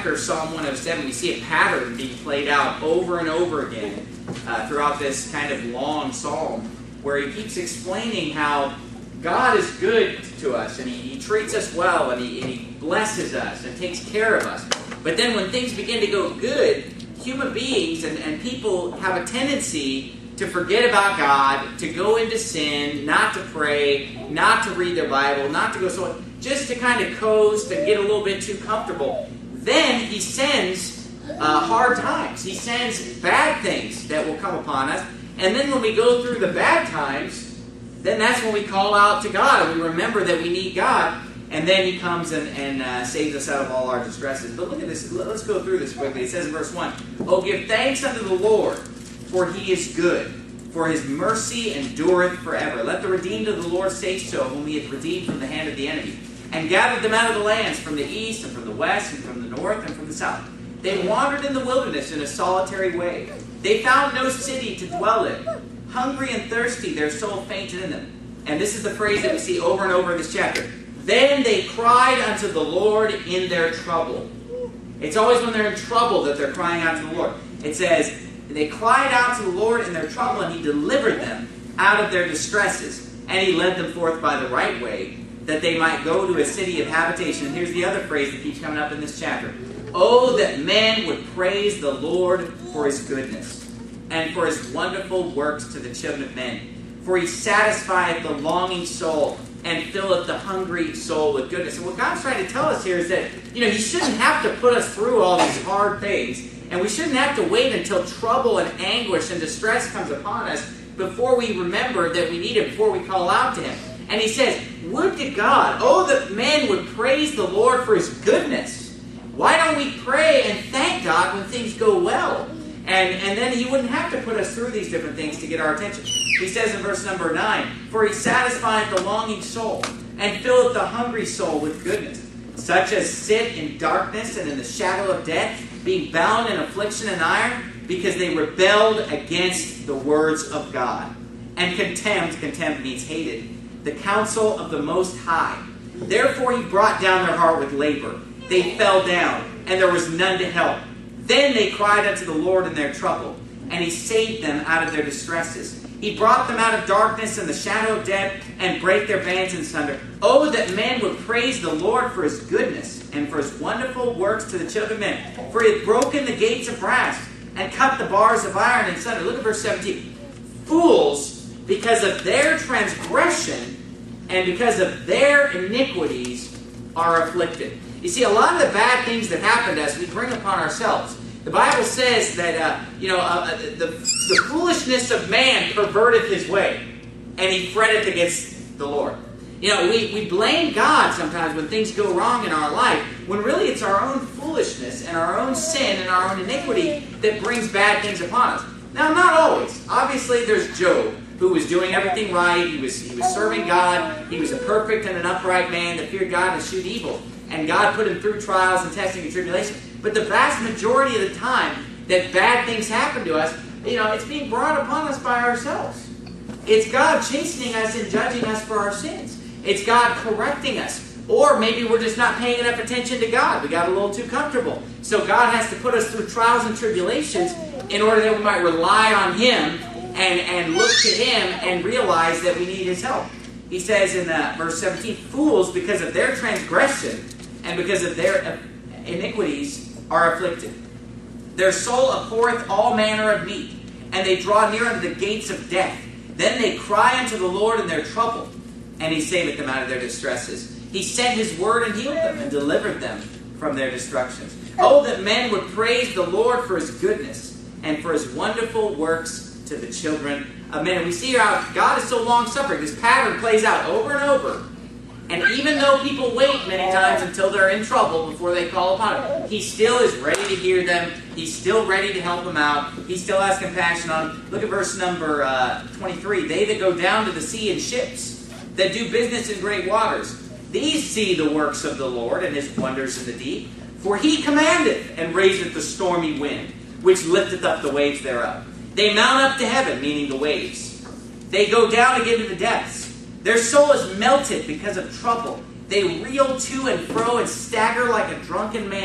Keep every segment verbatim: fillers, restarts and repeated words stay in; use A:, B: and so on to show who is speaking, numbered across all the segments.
A: chapter of Psalm one oh seven, we see a pattern being played out over and over again uh, throughout this kind of long psalm, where he keeps explaining how God is good to us, and he, he treats us well, and he, and he blesses us, and takes care of us. But then when things begin to go good, human beings and, and people have a tendency to forget about God, to go into sin, not to pray, not to read their Bible, not to go so on, just to kind of coast and get a little bit too comfortable. Then he sends uh, hard times. He sends bad things that will come upon us. And then when we go through the bad times, then that's when we call out to God and we remember that we need God. And then he comes and, and uh, saves us out of all our distresses. But look at this. Let's go through this quickly. It says in verse one, "Oh, give thanks unto the Lord, for he is good, for his mercy endureth forever. Let the redeemed of the Lord say so, whom he hath redeemed from the hand of the enemy, and gathered them out of the lands, from the east, and from the west, and from the north, and from the south. They wandered in the wilderness in a solitary way. They found no city to dwell in. Hungry and thirsty, their soul fainted in them." And this is the phrase that we see over and over in this chapter. "Then they cried unto the Lord in their trouble." It's always when they're in trouble that they're crying out to the Lord. It says, they cried out to the Lord in their trouble, and he delivered them out of their distresses. And he led them forth by the right way, that they might go to a city of habitation. And here's the other phrase that keeps coming up in this chapter. "Oh, that men would praise the Lord for his goodness, and for his wonderful works to the children of men. For he satisfieth the longing soul, and filleth the hungry soul with goodness." And what God's trying to tell us here is that, you know, he shouldn't have to put us through all these hard things, and we shouldn't have to wait until trouble and anguish and distress comes upon us before we remember that we need him, before we call out to him. And he says, would to God, oh, that men would praise the Lord for his goodness. Why don't we pray and thank God when things go well? And, and then he wouldn't have to put us through these different things to get our attention. He says in verse number nine, "For he satisfieth the longing soul, and filleth the hungry soul with goodness. Such as sit in darkness and in the shadow of death, being bound in affliction and iron, because they rebelled against the words of God, and contemned," contempt means hated, "the counsel of the Most High. Therefore he brought down their heart with labor. They fell down, and there was none to help. Then they cried unto the Lord in their trouble, and he saved them out of their distresses. He brought them out of darkness and the shadow of death, and brake their bands in sunder. Oh, that men would praise the Lord for his goodness, and for his wonderful works to the children of men. For he hath broken the gates of brass, and cut the bars of iron in sunder." Look at verse seventeen. "Fools, because of their transgression, and because of their iniquities, are afflicted." You see, a lot of the bad things that happen to us, we bring upon ourselves. The Bible says that, uh, you know, uh, the, the foolishness of man perverteth his way, and he fretteth against the Lord. You know, we, we blame God sometimes when things go wrong in our life, when really it's our own foolishness and our own sin and our own iniquity that brings bad things upon us. Now, not always. Obviously, there's Job, who was doing everything right. He was, he was serving God. He was a perfect and an upright man that feared God and eschewed evil. And God put him through trials and testing and tribulation. But the vast majority of the time that bad things happen to us, you know, it's being brought upon us by ourselves. It's God chastening us and judging us for our sins. It's God correcting us. Or maybe we're just not paying enough attention to God. We got a little too comfortable. So God has to put us through trials and tribulations in order that we might rely on him and, and look to him and realize that we need his help. He says in uh, verse seventeen, "Fools, because of their transgression and because of their iniquities, are afflicted. Their soul abhorreth all manner of meat, and they draw near unto the gates of death. Then they cry unto the Lord in their trouble, and he saveth them out of their distresses. He sent his word and healed them, and delivered them from their destructions. Oh, that men would praise the Lord for his goodness, and for his wonderful works to the children of men." And we see how God is so long-suffering. This pattern plays out over and over. And even though people wait many times until they're in trouble before they call upon him, he still is ready to hear them. He's still ready to help them out. He still has compassion on them. Look at verse number uh, twenty-three. "They that go down to the sea in ships, that do business in great waters, these see the works of the Lord and his wonders in the deep. For he commandeth and raiseth the stormy wind, which lifteth up the waves thereof. They mount up to heaven," meaning the waves. "They go down again to the depths. Their soul is melted because of trouble. They reel to and fro and stagger like a drunken man.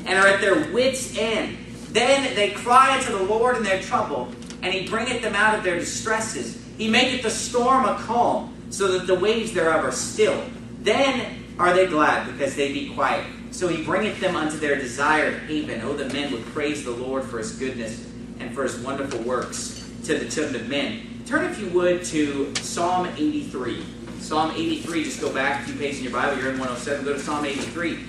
A: and are at their wits' end. Then they cry unto the Lord in their trouble, and he bringeth them out of their distresses. He maketh the storm a calm, so that the waves thereof are still. Then are they glad, because they be quiet. So he bringeth them unto their desired haven. Oh, that men would praise the Lord for his goodness and for his wonderful works to the children of men. Turn, if you would, to Psalm eighty-three. Psalm eighty-three, just go back a few pages in your Bible. You're in one oh seven. Go to Psalm eighty-three.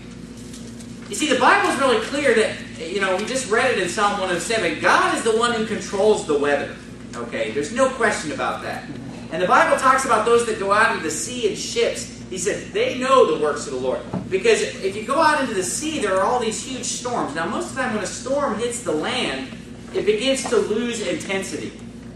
A: You see, the Bible is really clear that, you know, we just read it in Psalm one oh seven. God is the one who controls the weather. Okay, there's no question about that. And the Bible talks about those that go out into the sea in ships. He said, they know the works of the Lord. Because if you go out into the sea, there are all these huge storms. Now, most of the time when a storm hits the land, it begins to lose intensity.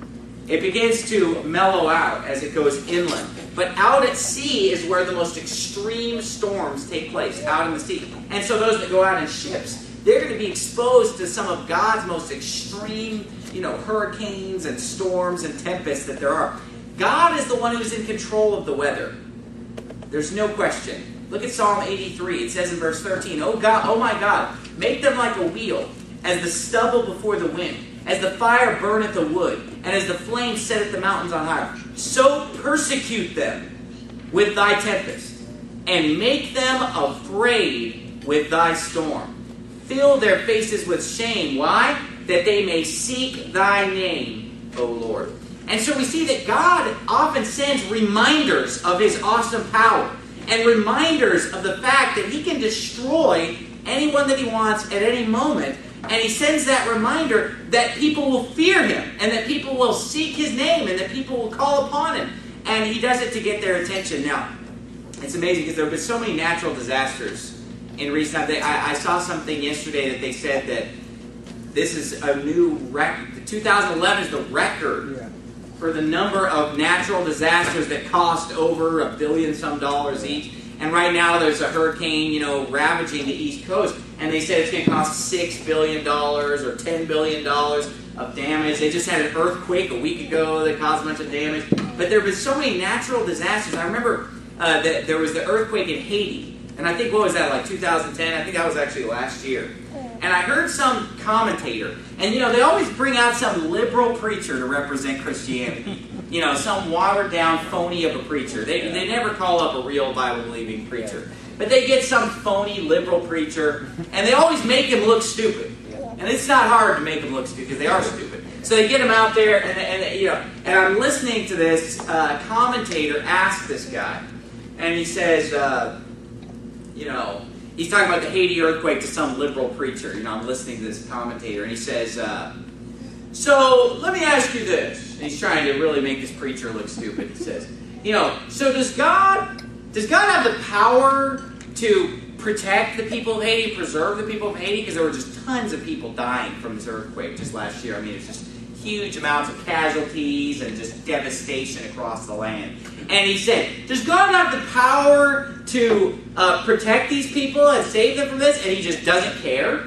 A: It begins to mellow out as it goes inland. But out at sea is where the most extreme storms take place, out in the sea. And so those that go out in ships, they're going to be exposed to some of God's most extreme, you know, hurricanes and storms and tempests that there are. God is the one who's in control of the weather. There's no question. Look at Psalm eighty-three. It says in verse thirteen, Oh God, oh my God, make them like a wheel, as the stubble before the wind, as the fire burneth the wood, and as the flame setteth the mountains on high. So persecute them with thy tempest, and make them afraid with thy storm. Fill their faces with shame. Why? That they may seek thy name, O Lord. And so we see that God often sends reminders of his awesome power, and reminders of the fact that he can destroy anyone that he wants at any moment. And he sends that reminder that people will fear him, and that people will seek his name, and that people will call upon him. And he does it to get their attention. Now, it's amazing because there have been so many natural disasters in recent times. I, I saw something yesterday that they said that this is a new record. two thousand eleven is the record yeah. for the number of natural disasters that cost over a billion some dollars each. And right now there's a hurricane, you know, ravaging the East Coast. And they said it's going to cost six billion dollars or ten billion dollars of damage. They just had an earthquake a week ago that caused a bunch of damage. But there have been so many natural disasters. I remember uh, that there was the earthquake in Haiti. And I think, what was that, like two thousand ten? I think that was actually last year. And I heard some commentator, and you know, they always bring out some liberal preacher to represent Christianity. You know, some watered-down phony of a preacher. They, they never call up a real Bible-believing preacher. But they get some phony liberal preacher, and they always make him look stupid. And it's not hard to make them look stupid, because they are stupid. So they get him out there, and, and you know, and I'm listening to this uh, commentator ask this guy, and he says, uh, you know, he's talking about the Haiti earthquake to some liberal preacher. You know, I'm listening to this commentator, and he says, uh, so let me ask you this. And he's trying to really make this preacher look stupid. He says, you know, so does God, does God have the power to protect the people of Haiti, preserve the people of Haiti? Because there were just tons of people dying from this earthquake just last year. I mean, it's just huge amounts of casualties and just devastation across the land. And he said, does God have the power to uh, protect these people and save them from this, and he just doesn't care?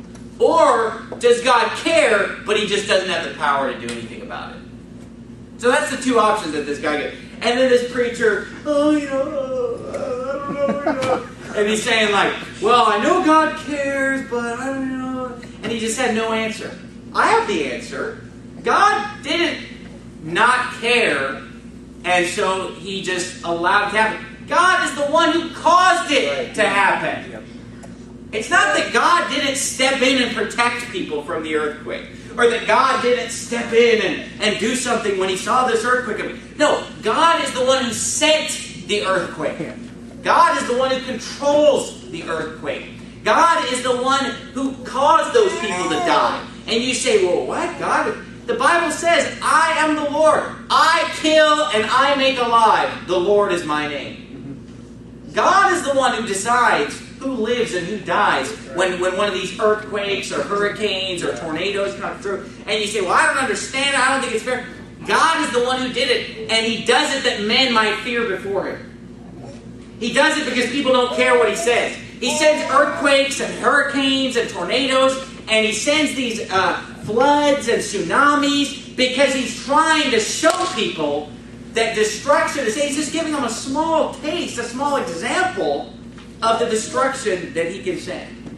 A: Or does God care, but he just doesn't have the power to do anything about it? So that's the two options that this guy gets. And then this preacher, oh, you know, uh, I don't know, you know. And he's saying like, well, I know God cares, but I don't know. And he just had no answer. I have the answer. God didn't not care, and so he just allowed it to happen. God is the one who caused it to happen. It's not that God didn't step in and protect people from the earthquake, or that God didn't step in and, and do something when he saw this earthquake. No, God is the one who sent the earthquake. God is the one who controls the earthquake. God is the one who caused those people to die. And you say, well, what? God? The Bible says, I am the Lord. I kill and I make alive. The Lord is my name. God is the one who decides who lives and who dies when, when one of these earthquakes or hurricanes or tornadoes come through. And you say, well, I don't understand. I don't think it's fair. God is the one who did it. And he does it that men might fear before him. He does it because people don't care what he says. He sends earthquakes and hurricanes and tornadoes. And he sends these uh, floods and tsunamis because he's trying to show people that destruction is... He's just giving them a small taste, a small example of the destruction that he can send.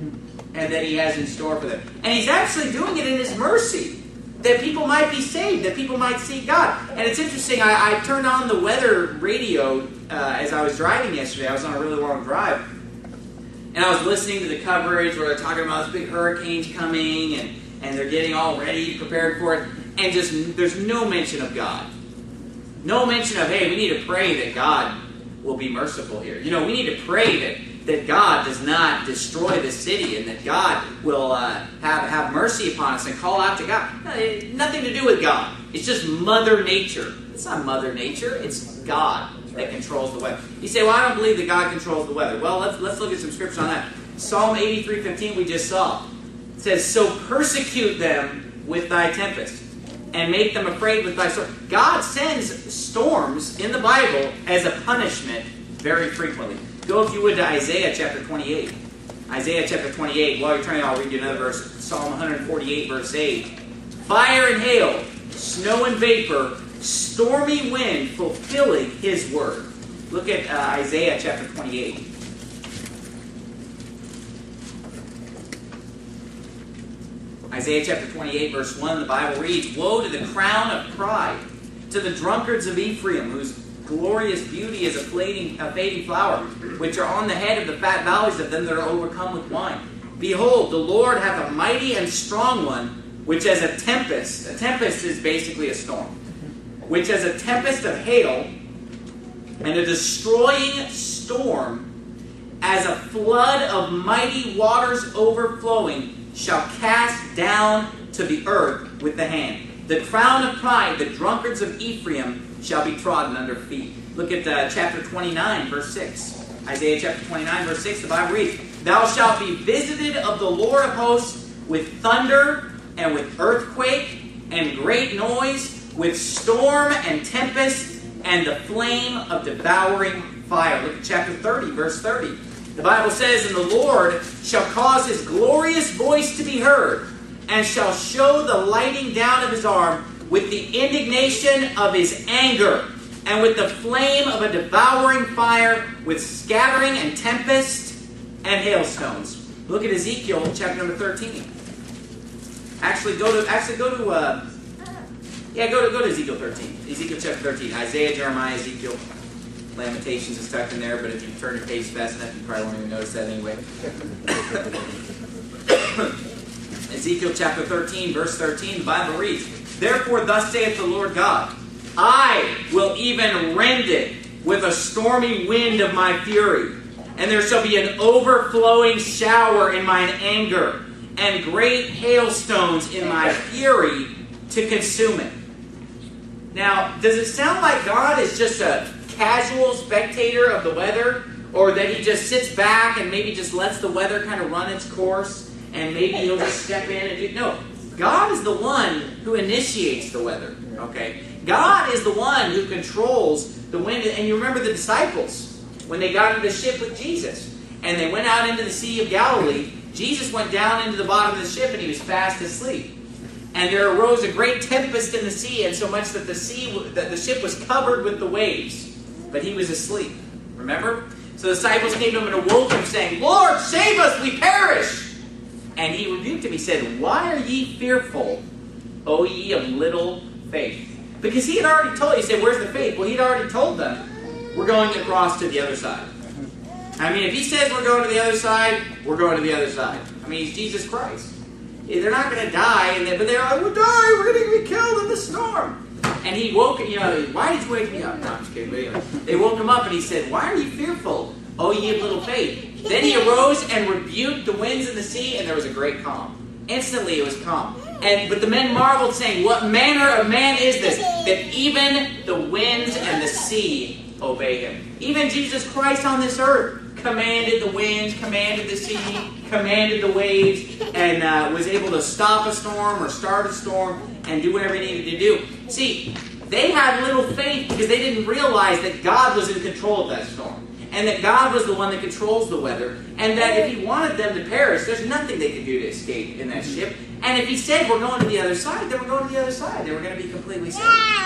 A: and that he has in store for them. And he's actually doing it in his mercy, that people might be saved, that people might see God. And it's interesting, I, I turned on the weather radio uh, as I was driving yesterday. I was on a really long drive. And I was listening to the coverage where they're talking about this big hurricanes coming, and, and they're getting all ready, prepared for it. And just, there's no mention of God. No mention of, hey, we need to pray that God will be merciful here. You know, we need to pray that, that God does not destroy the city, and that God will uh, have, have mercy upon us and call out to God. No, it, nothing to do with God. It's just Mother Nature. It's not Mother Nature. It's God that controls the weather. You say, well, I don't believe that God controls the weather. Well, let's, let's look at some scripture on that. Psalm eighty-three fifteen we just saw. It says, so persecute them with thy tempest, and make them afraid with thy sword. God sends storms in the Bible as a punishment very frequently. Go, if you would, to Isaiah chapter twenty-eight. Isaiah chapter twenty-eight. While you're turning, I'll read you another verse. Psalm one forty-eight, verse eight. Fire and hail, snow and vapor, stormy wind, fulfilling his word. Look at uh, Isaiah chapter twenty-eight. Isaiah chapter twenty-eight, verse one, the Bible reads, woe to the crown of pride, to the drunkards of Ephraim, whose glorious beauty is a fading, a fading flower, which are on the head of the fat valleys of them that are overcome with wine. Behold, the Lord hath a mighty and strong one, which as a tempest, a tempest is basically a storm, which as a tempest of hail, and a destroying storm, as a flood of mighty waters overflowing, shall cast down to the earth with the hand. The crown of pride, the drunkards of Ephraim, shall be trodden under feet. Look at uh, chapter twenty-nine, verse six. Isaiah chapter twenty-nine, verse six, the Bible reads, thou shalt be visited of the Lord of hosts with thunder and with earthquake and great noise, with storm and tempest and the flame of devouring fire. Look at chapter thirty, verse thirty. The Bible says, and the Lord shall cause his glorious voice to be heard, and shall show the lighting down of his arm with the indignation of his anger, and with the flame of a devouring fire, with scattering and tempest and hailstones. Look at Ezekiel chapter number thirteen. Actually, go to actually go to uh, yeah, go to go to Ezekiel thirteen. Ezekiel chapter thirteen. Isaiah, Jeremiah, Ezekiel. Lamentations is tucked in there, but if you turn your page fast enough, you probably won't even notice that anyway. Ezekiel chapter thirteen, verse thirteen, the Bible reads, therefore thus saith the Lord God, I will even rend it with a stormy wind of my fury, and there shall be an overflowing shower in mine anger, and great hailstones in my fury to consume it. Now, does it sound like God is just a casual spectator of the weather, or that he just sits back and maybe just lets the weather kind of run its course, and maybe he'll just step in and do... No, God is the one who initiates the weather, okay? God is the one who controls the wind. And you remember the disciples, when they got into the ship with Jesus, and they went out into the Sea of Galilee, Jesus went down into the bottom of the ship, and he was fast asleep. And there arose a great tempest in the sea, and so much that the sea, that the ship was covered with the waves. But he was asleep. Remember? So the disciples came to him and awoke him, saying, Lord, save us, we perish! And he rebuked him. He said, why are ye fearful, O ye of little faith? Because he had already told, he said, where's the faith? Well, he'd already told them, we're going across to the other side. I mean, if he says we're going to the other side, we're going to the other side. I mean, he's Jesus Christ. They're not going to die, and they, but they're like, we'll die, we're going to be killed in the storm. And he woke, you know, why did you wake me up? No, I'm just kidding. But anyway, they woke him up, and he said, why are you fearful, O ye of little faith? Then he arose and rebuked the winds and the sea, and there was a great calm. Instantly it was calm. And but the men marveled, saying, what manner of man is this, that even the winds and the sea obey him? Even Jesus Christ on this earth commanded the winds, commanded the sea, commanded the waves, and uh, was able to stop a storm or start a storm and do whatever he needed to do. See, they had little faith because they didn't realize that God was in control of that storm, and that God was the one that controls the weather, and that if he wanted them to perish, there's nothing they could do to escape in that ship. And if he said we're going to the other side, they were going to the other side. They were going to be completely safe.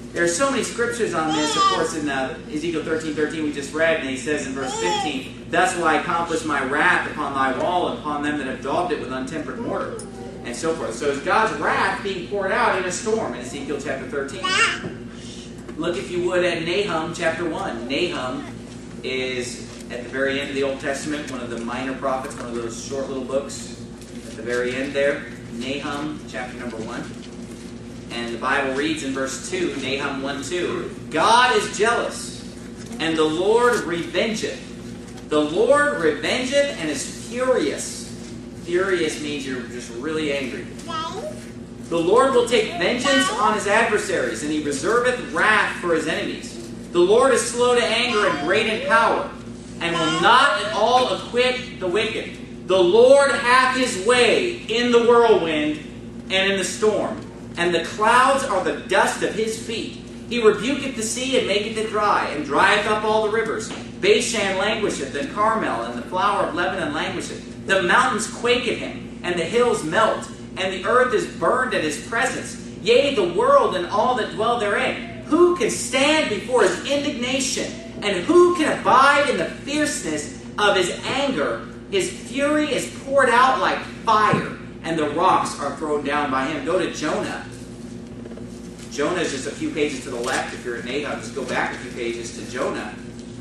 A: There are so many scriptures on this. Of course, in uh, Ezekiel thirteen thirteen we just read, and he says in verse fifteen, "Thus will I accomplish my wrath upon thy wall and upon them that have daubed it with untempered mortar," and so forth. So it's God's wrath being poured out in a storm in Ezekiel chapter thirteen. Look, if you would, at Nahum chapter one. Nahum is at the very end of the Old Testament, one of the minor prophets, one of those short little books at the very end there. Nahum chapter number one. And the Bible reads in verse two, Nahum one two, "God is jealous, and the Lord revengeth. The Lord revengeth and is furious." Furious means you're just really angry. "The Lord will take vengeance on his adversaries, and he reserveth wrath for his enemies. The Lord is slow to anger and great in power, and will not at all acquit the wicked. The Lord hath his way in the whirlwind and in the storm, and the clouds are the dust of his feet. He rebuketh the sea and maketh it dry, and drieth up all the rivers. Bashan languisheth, and Carmel, and the flower of Lebanon languisheth. The mountains quake at him, and the hills melt, and the earth is burned at his presence. Yea, the world and all that dwell therein. Who can stand before his indignation? And who can abide in the fierceness of his anger? His fury is poured out like fire, and the rocks are thrown down by him." Go to Jonah. Jonah is just a few pages to the left. If you're at Nahum, just go back a few pages to Jonah.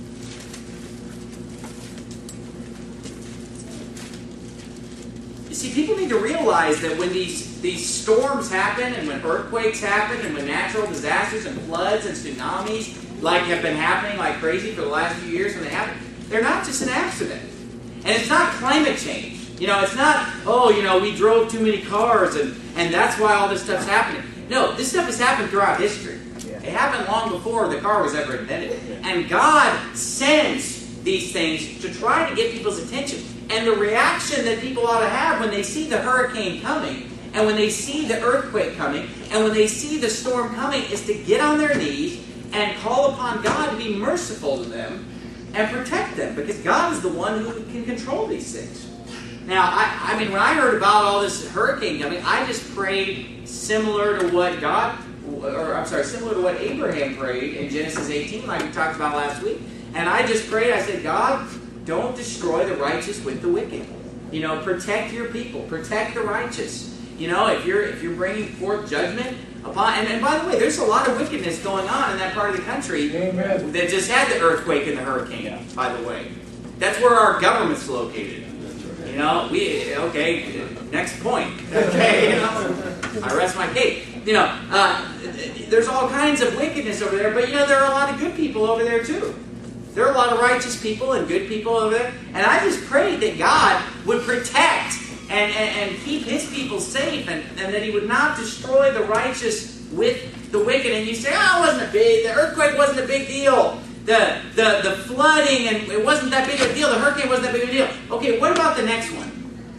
A: You see, people need to realize that when these, these storms happen, and when earthquakes happen, and when natural disasters and floods and tsunamis like have been happening like crazy for the last few years when they happen, they're not just an accident. And it's not climate change. You know, it's not, oh, you know, we drove too many cars and, and that's why all this stuff's happening. No, this stuff has happened throughout history. Yeah. It happened long before the car was ever invented. Yeah. And God sends these things to try to get people's attention. And the reaction that people ought to have when they see the hurricane coming, and when they see the earthquake coming, and when they see the storm coming, is to get on their knees and call upon God to be merciful to them and protect them. Because God is the one who can control these things. Now, I, I mean, when I heard about all this hurricane coming, I just prayed similar to what God, or I'm sorry, similar to what Abraham prayed in Genesis eighteen, like we talked about last week. And I just prayed, I said, God, don't destroy the righteous with the wicked. You know, protect your people, protect the righteous. You know, if you're if you're bringing forth judgment upon, and, and by the way, there's a lot of wickedness going on in that part of the country. Amen. That just had the earthquake and the hurricane. Yeah. By the way, that's where our government's located. You know, we, okay, next point. Okay, you know, I rest my case. You know, uh, there's all kinds of wickedness over there, but you know, there are a lot of good people over there too. There are a lot of righteous people and good people over there. And I just prayed that God would protect and, and, and keep his people safe, and, and that he would not destroy the righteous with the wicked. And you say, oh, it wasn't a big, the earthquake wasn't a big deal. The, the, the flooding, and it wasn't that big of a deal. The hurricane wasn't that big of a deal. Okay, what about the next one?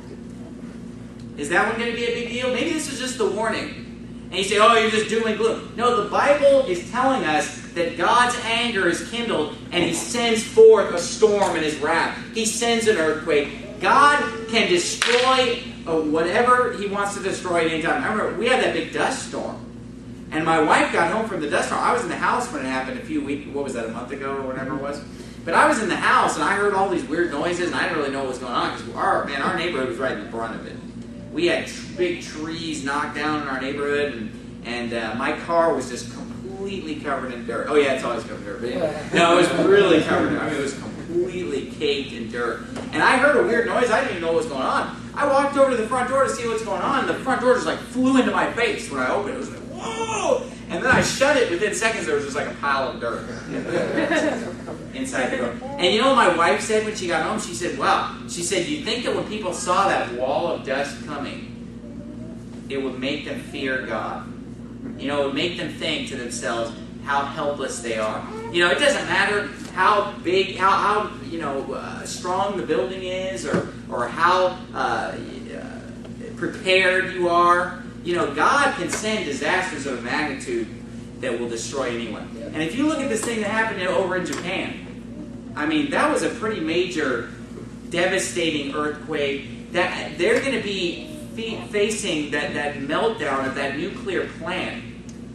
A: Is that one going to be a big deal? Maybe this is just the warning. And you say, oh, you're just doom and gloom. No, the Bible is telling us that God's anger is kindled, and he sends forth a storm in his wrath. He sends an earthquake. God can destroy uh, whatever he wants to destroy at any time. I remember we had that big dust storm. And my wife got home from the dust storm. I was in the house when it happened a few weeks, what was that, a month ago or whatever it was? But I was in the house, and I heard all these weird noises, and I didn't really know what was going on, because our, man, our neighborhood was right in the front of it. We had tr- big trees knocked down in our neighborhood, and, and uh, my car was just completely covered in dirt. Oh yeah, it's always covered in dirt. But anyway, no, it was really covered in dirt. I mean, it was completely caked in dirt. And I heard a weird noise. I didn't even know what was going on. I walked over to the front door to see what's going on. The front door just like flew into my face when I opened it. It was like, whoa! And then I shut it. Within seconds, there was just like a pile of dirt inside the door. And you know what my wife said when she got home? She said, wow. She said, you think that when people saw that wall of dust coming, it would make them fear God? You know, it would make them think to themselves how helpless they are. You know, it doesn't matter how big, how, how you know, uh, strong the building is, or, or how uh, uh, prepared you are. You know, God can send disasters of a magnitude that will destroy anyone. Yeah. And if you look at this thing that happened over in Japan, I mean, that was a pretty major, devastating earthquake. That they're going to be fe- facing that, that meltdown of that nuclear plant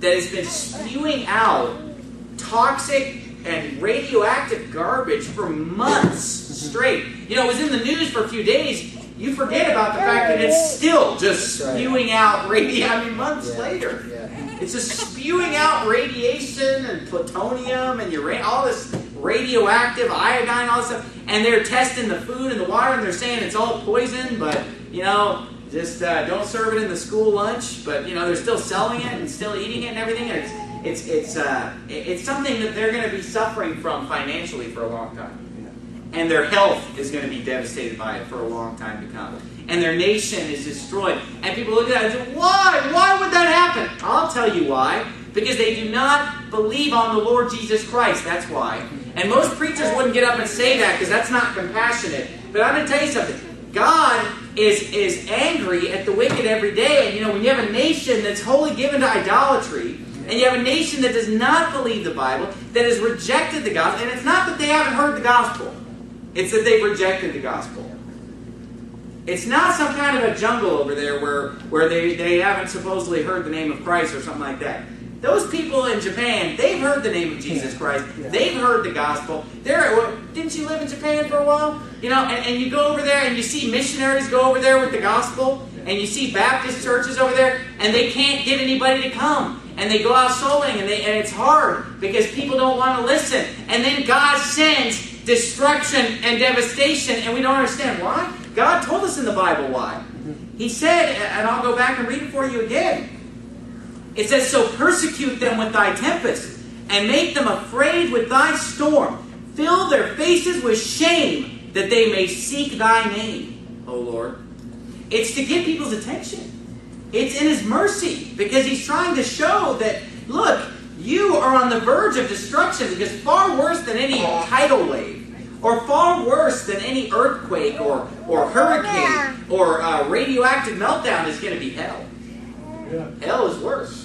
A: that has been spewing out toxic and radioactive garbage for months straight. You know, it was in the news for a few days. You forget about the fact that it's still just spewing out radiation. I mean, months
B: yeah.
A: later.
B: Yeah.
A: It's just spewing out radiation and plutonium and uranium, all this radioactive iodine, all this stuff. And they're testing the food and the water, and they're saying it's all poison, but, you know, just uh, don't serve it in the school lunch. But, you know, they're still selling it and still eating it and everything. And it's, it's, it's, uh, it's something that they're going to be suffering from financially for a long time. And their health is going to be devastated by it for a long time to come. And their nation is destroyed. And people look at that and say, why? Why would that happen? I'll tell you why. Because they do not believe on the Lord Jesus Christ. That's why. And most preachers wouldn't get up and say that because that's not compassionate. But I'm going to tell you something. God is, is angry at the wicked every day. And you know, when you have a nation that's wholly given to idolatry, and you have a nation that does not believe the Bible, that has rejected the gospel, and it's not that they haven't heard the gospel. It's that they've rejected the gospel. It's not some kind of a jungle over there where, where they, they haven't supposedly heard the name of Christ or something like that. Those people in Japan, they've heard the name of Jesus Christ. They've heard the gospel. They're, well, didn't you live in Japan for a while? You know, and, and you go over there and you see missionaries go over there with the gospel, and you see Baptist churches over there, and they can't get anybody to come. And they go out soul winning, and, they, and it's hard because people don't want to listen. And then God sends destruction and devastation, and we don't understand why. God told us in the Bible why. He said, and I'll go back and read it for you again. It says, so persecute them with thy tempest, and make them afraid with thy storm. Fill their faces with shame, that they may seek thy name, O Lord. It's to get people's attention. It's in His mercy, because He's trying to show that, look, you are on the verge of destruction, because far worse than any tidal wave, or far worse than any earthquake, or, or hurricane, or uh, radioactive meltdown is going to be hell.
B: Yeah.
A: Hell is worse.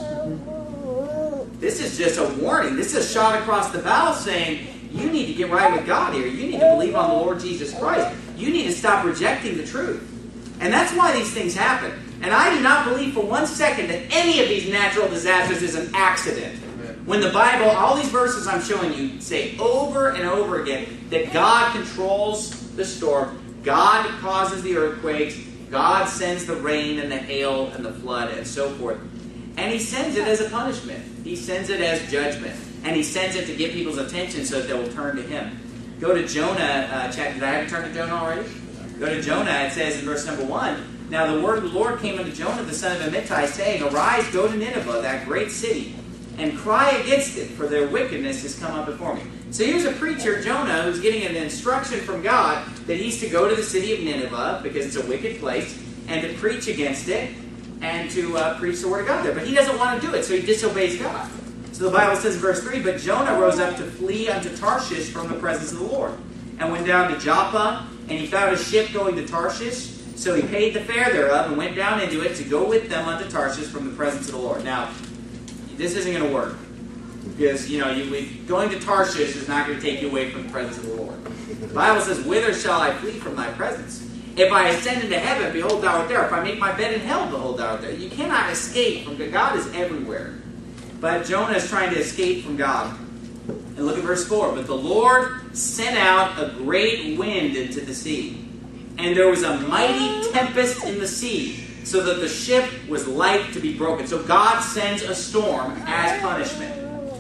A: This is just a warning. This is a shot across the bow saying, you need to get right with God here. You need to believe on the Lord Jesus Christ. You need to stop rejecting the truth. And that's why these things happen. And I do not believe for one second that any of these natural disasters is an accident. When the Bible, all these verses I'm showing you, say over and over again that God controls the storm, God causes the earthquakes, God sends the rain and the hail and the flood and so forth. And He sends it as a punishment. He sends it as judgment. And He sends it to get people's attention so that they will turn to Him. Go to Jonah uh, chapter. Did I have you turned to Jonah already? Go to Jonah. It says in verse number one, now the word of the Lord came unto Jonah the son of Amittai, saying, arise, go to Nineveh, that great city, and cry against it, for their wickedness has come up before me. So here's a preacher, Jonah, who's getting an instruction from God that he's to go to the city of Nineveh, because it's a wicked place, and to preach against it, and to uh, preach the word of God there. But he doesn't want to do it, so he disobeys God. So the Bible says in verse three, but Jonah rose up to flee unto Tarshish from the presence of the Lord, and went down to Joppa, and he found a ship going to Tarshish. So he paid the fare thereof, and went down into it to go with them unto Tarshish from the presence of the Lord. Now, this isn't going to work. Because, you know, you, we, going to Tarshish is not going to take you away from the presence of the Lord. The Bible says, whither shall I flee from thy presence? If I ascend into heaven, behold, thou art there. If I make my bed in hell, behold, thou art there. You cannot escape from God. God is everywhere. But Jonah is trying to escape from God. And look at verse four. But the Lord sent out a great wind into the sea, and there was a mighty tempest in the sea, so that the ship was like to be broken. So God sends a storm as punishment.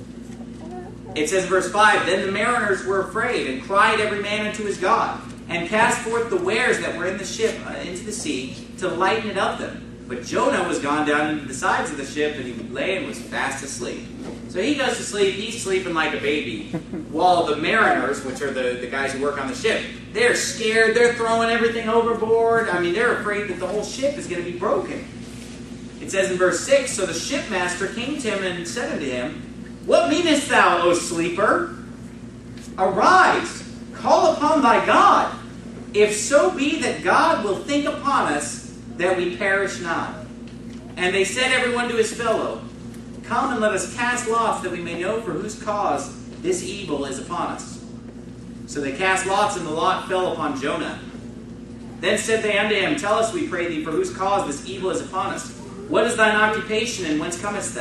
A: It says in verse five, then the mariners were afraid, and cried every man unto his God, and cast forth the wares that were in the ship into the sea, to lighten it of them. But Jonah was gone down into the sides of the ship, and he lay and was fast asleep. So he goes to sleep, he's sleeping like a baby, while the mariners, which are the, the guys who work on the ship, they're scared, they're throwing everything overboard. I mean, they're afraid that the whole ship is going to be broken. It says in verse six, so the shipmaster came to him and said unto him, what meanest thou, O sleeper? Arise, call upon thy God, if so be that God will think upon us, that we perish not. And they said everyone to his fellow, come and let us cast lots, that we may know for whose cause this evil is upon us. So they cast lots, and the lot fell upon Jonah. Then said they unto him, tell us, we pray thee, for whose cause this evil is upon us. What is thine occupation, and whence comest thou?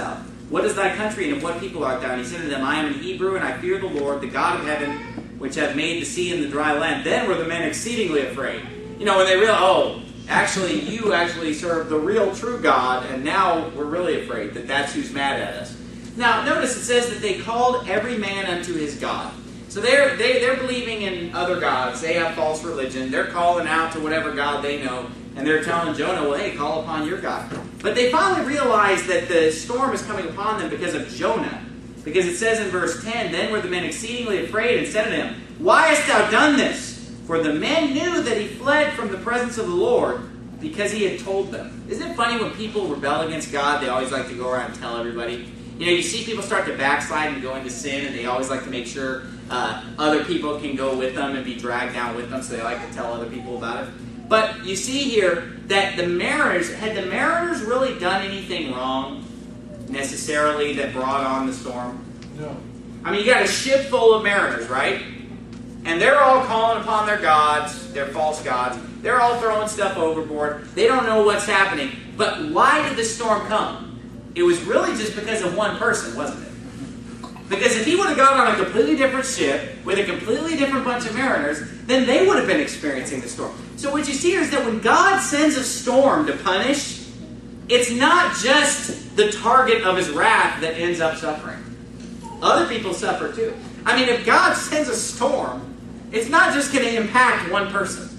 A: What is thy country, and of what people art thou? And he said to them, I am an Hebrew, and I fear the Lord, the God of heaven, which hath made the sea and the dry land. Then were the men exceedingly afraid. You know, when they realized, oh, actually, you actually serve the real true God, and now we're really afraid that that's who's mad at us. Now, notice it says that they called every man unto his God. So they're, they, they're believing in other gods. They have false religion. They're calling out to whatever God they know. And they're telling Jonah, well, hey, call upon your God. But they finally realize that the storm is coming upon them because of Jonah. Because it says in verse ten, Then were the men exceedingly afraid, and said to him, Why hast thou done this? For the men knew that he fled from the presence of the Lord, because he had told them. Isn't it funny when people rebel against God, they always like to go around and tell everybody? You know, you see people start to backslide and go into sin, and they always like to make sure uh, other people can go with them and be dragged down with them, so they like to tell other people about it. But you see here that the mariners, had the mariners really done anything wrong necessarily that brought on the storm?
B: No.
A: I mean, you got a ship full of mariners, right? And they're all calling upon their gods, their false gods. They're all throwing stuff overboard. They don't know what's happening. But why did the storm come? It was really just because of one person, wasn't it? Because if he would have gone on a completely different ship with a completely different bunch of mariners, then they would have been experiencing the storm. So what you see here is that when God sends a storm to punish, it's not just the target of his wrath that ends up suffering. Other people suffer too. I mean, if God sends a storm, it's not just going to impact one person.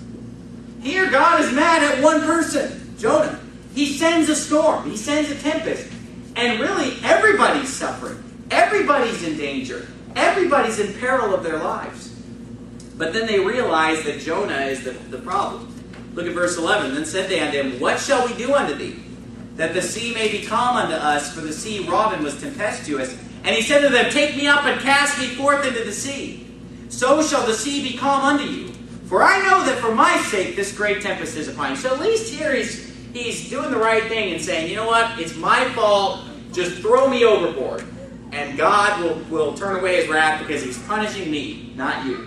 A: Here, God is mad at one person, Jonah. He sends a storm. He sends a tempest. And really, everybody's suffering. Everybody's in danger. Everybody's in peril of their lives. But then they realize that Jonah is the, the problem. Look at verse eleven. Then said they unto him, What shall we do unto thee, that the sea may be calm unto us? For the sea wrought and was tempestuous. And he said to them, Take me up and cast me forth into the sea. So shall the sea be calm unto you. For I know that for my sake this great tempest is upon you. So at least here he's, he's doing the right thing and saying, you know what, it's my fault. Just throw me overboard. And God will, will turn away his wrath because he's punishing me, not you.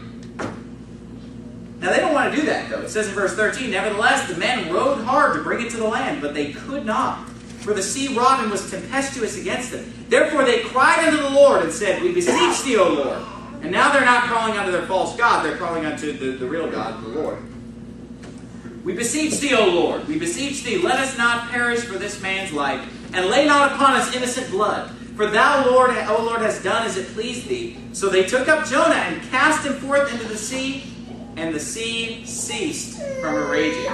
A: Now they don't want to do that though. It says in verse thirteen, Nevertheless the men rowed hard to bring it to the land, but they could not. For the sea wrought and was tempestuous against them. Therefore they cried unto the Lord and said, We beseech thee, O Lord. And now they're not calling unto their false god, they're calling unto the, the real God, the Lord. We beseech thee, O Lord, we beseech thee, let us not perish for this man's life, and lay not upon us innocent blood. For thou, Lord, O Lord, hast done as it pleased thee. So they took up Jonah and cast him forth into the sea, and the sea ceased from her raging.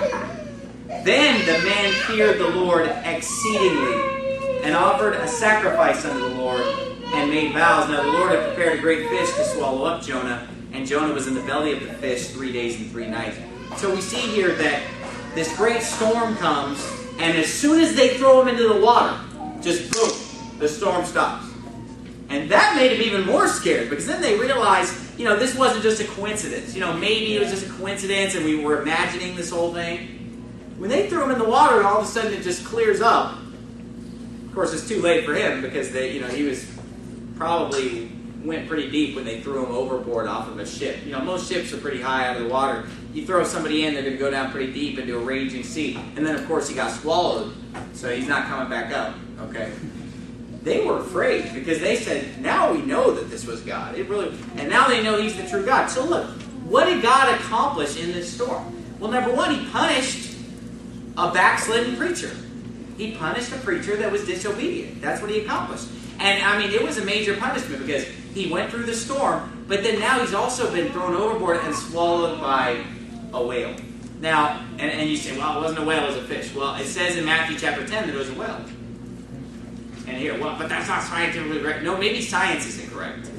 A: Then the men feared the Lord exceedingly, and offered a sacrifice unto the Lord, and made vows. Now the Lord had prepared a great fish to swallow up Jonah, and Jonah was in the belly of the fish three days and three nights. So we see here that this great storm comes, and as soon as they throw him into the water, just boom, the storm stops. And that made him even more scared, because then they realized, you know, this wasn't just a coincidence. You know, maybe it was just a coincidence and we were imagining this whole thing. When they threw him in the water and all of a sudden it just clears up, of course it's too late for him because they, you know, he was probably went pretty deep when they threw him overboard off of a ship. You know, most ships are pretty high out of the water. You throw somebody in, they're going to go down pretty deep into a raging sea. And then, of course, he got swallowed, so he's not coming back up. Okay? They were afraid because they said, now we know that this was God. It really, and now they know he's the true God. So look, what did God accomplish in this storm? Well, number one, he punished a backslidden preacher. He punished a preacher that was disobedient. That's what he accomplished. And, I mean, it was a major punishment because he went through the storm, but then now he's also been thrown overboard and swallowed by a whale. Now, and, and you say, well, it wasn't a whale, it was a fish. Well, it says in Matthew chapter ten that it was a whale. And here, well, but that's not scientifically correct. No, maybe science is incorrect.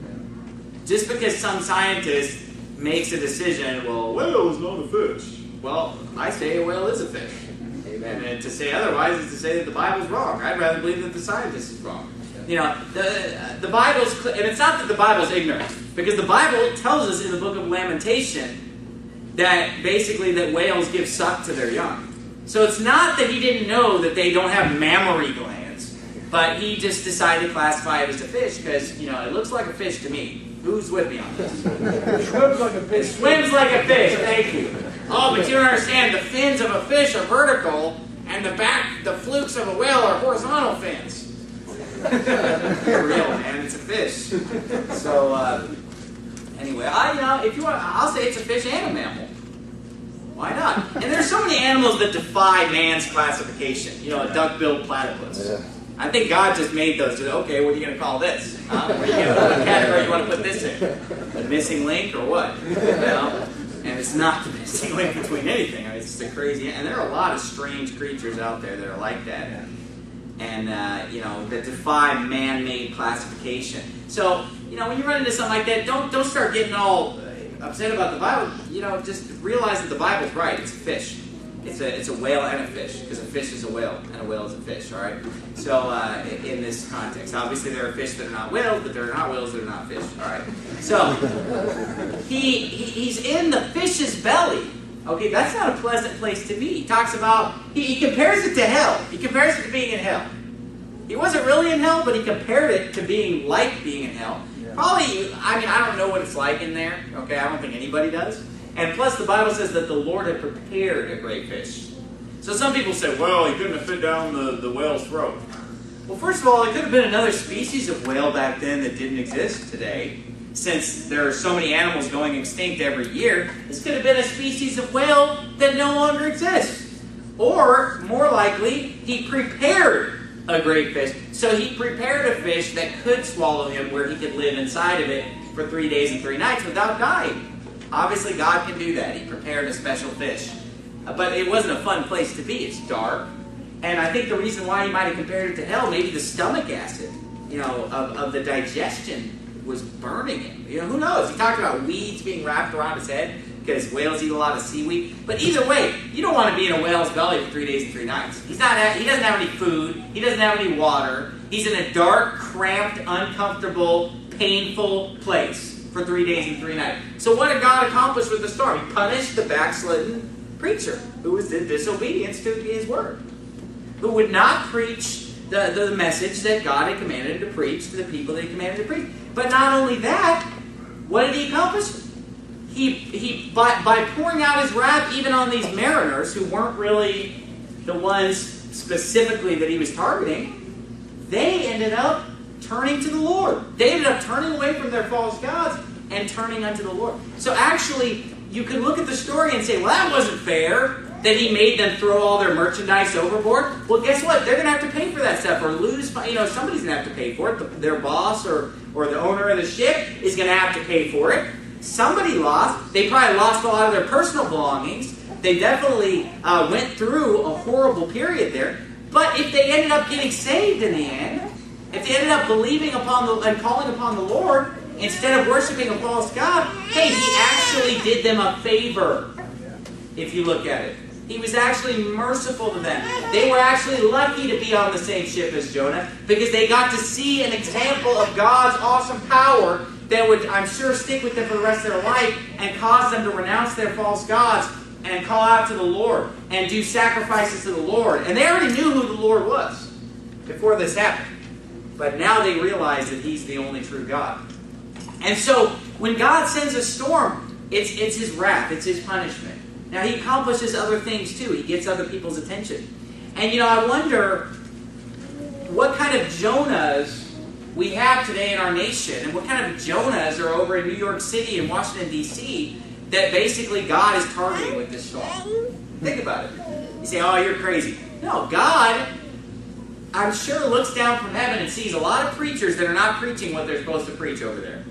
A: Just because some scientist makes a decision, well, a whale is not a fish. Well, I say a whale is a fish. Amen. And to say otherwise is to say that the Bible's wrong. I'd rather believe that the scientist is wrong. You know, the, the Bible's clear, and it's not that the Bible's ignorant, because the Bible tells us in the book of Lamentation that basically that whales give suck to their young. So it's not that he didn't know that they don't have mammary glands, but he just decided to classify it as a fish because, you know, it looks like a fish to me. Who's with me on this?
B: It swims like a fish.
A: It swims like a fish, thank you. Oh, but you don't understand, the fins of a fish are vertical, and the back, the flukes of a whale are horizontal fins. They're real, man. It's a fish. So, uh, anyway, I, you know, if you want, I'll say it's a fish and a mammal. Why not? And there's so many animals that defy man's classification. You know, a duck-billed platypus. Yeah. I think God just made those. Okay, what are you going to call this? Huh? What, are you gonna, what category you want to put this in? A missing link or what? You know? And it's not the missing link between anything. I mean, it's just a crazy... And there are a lot of strange creatures out there that are like that. And, uh, you know, that defy man-made classification. So, you know, when you run into something like that, don't don't start getting all upset about the Bible. You know, just realize that the Bible's right. It's a fish. It's a it's a whale and a fish, because a fish is a whale and a whale is a fish. All right. So uh, in this context, obviously there are fish that are not whales, but there are not whales that are not fish. All right. So he, he he's in the fish's belly. Okay, that's not a pleasant place to be. He talks about he, he compares it to hell. He compares it to being in hell. He wasn't really in hell, but he compared it to being like being in hell. Yeah. Probably, I mean, I don't know what it's like in there. Okay, I don't think anybody does. And plus, the Bible says that the Lord had prepared a great fish. So some people say, well, he couldn't have fit down the, the whale's throat. Well, first of all, it could have been another species of whale back then that didn't exist today. Since there are so many animals going extinct every year, this could have been a species of whale that no longer exists. Or, more likely, he prepared a great fish. So he prepared a fish that could swallow him, where he could live inside of it for three days and three nights without dying. Obviously, God can do that. He prepared a special fish. Uh, but it wasn't a fun place to be. It's dark. And I think the reason why he might have compared it to hell, maybe the stomach acid, you know, of, of the digestion was burning him. You know, who knows? He talked about weeds being wrapped around his head because whales eat a lot of seaweed. But either way, you don't want to be in a whale's belly for three days and three nights. He's not. He doesn't have any food. He doesn't have any water. He's in a dark, cramped, uncomfortable, painful place for three days and three nights. So what did God accomplish with the storm? He punished the backslidden preacher who was in disobedience to his word, who would not preach the, the message that God had commanded him to preach to the people that he commanded to preach. But not only that, what did he accomplish? He, he by, by pouring out his wrath even on these mariners who weren't really the ones specifically that he was targeting, they ended up turning to the Lord. They ended up turning away from their false gods and turning unto the Lord. So actually, you could look at the story and say, well, that wasn't fair that he made them throw all their merchandise overboard. Well, guess what? They're going to have to pay for that stuff or lose, you know, somebody's going to have to pay for it. The, their boss or, or the owner of the ship is going to have to pay for it. Somebody lost. They probably lost a lot of their personal belongings. They definitely uh, went through a horrible period there. But if they ended up getting saved in the end, if they ended up believing upon the and calling upon the Lord instead of worshiping a false god, hey, he actually did them a favor. If you look at it, he was actually merciful to them. They were actually lucky to be on the same ship as Jonah because they got to see an example of God's awesome power that would, I'm sure, stick with them for the rest of their life and cause them to renounce their false gods and call out to the Lord and do sacrifices to the Lord. And they already knew who the Lord was before this happened. But now they realize that he's the only true God. And so, when God sends a storm, it's, it's his wrath, it's his punishment. Now, he accomplishes other things too. He gets other people's attention. And, you know, I wonder what kind of Jonahs we have today in our nation, and what kind of Jonahs are over in New York City and Washington, D C, that basically God is targeting with this storm. Think about it. You say, oh, you're crazy. No, God, I'm sure, looks down from heaven and sees a lot of preachers that are not preaching what they're supposed to preach over there.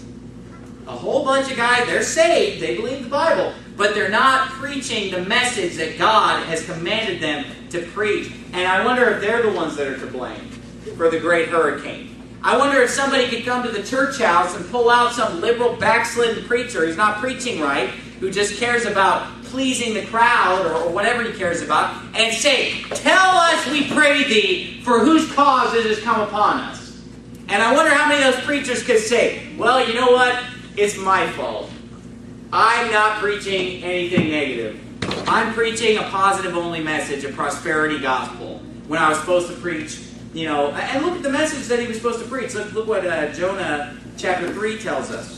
A: A whole bunch of guys, they're saved, they believe the Bible, but they're not preaching the message that God has commanded them to preach. And I wonder if they're the ones that are to blame for the great hurricane. I wonder if somebody could come to the church house and pull out some liberal backslidden preacher who's not preaching right, who just cares about pleasing the crowd or, or whatever he cares about, and say, tell us, we pray thee, for whose cause it has come upon us. And I wonder how many of those preachers could say, well, you know what? It's my fault. I'm not preaching anything negative. I'm preaching a positive-only message, a prosperity gospel, when I was supposed to preach, you know, and look at the message that he was supposed to preach. Look, look what uh, Jonah chapter three tells us.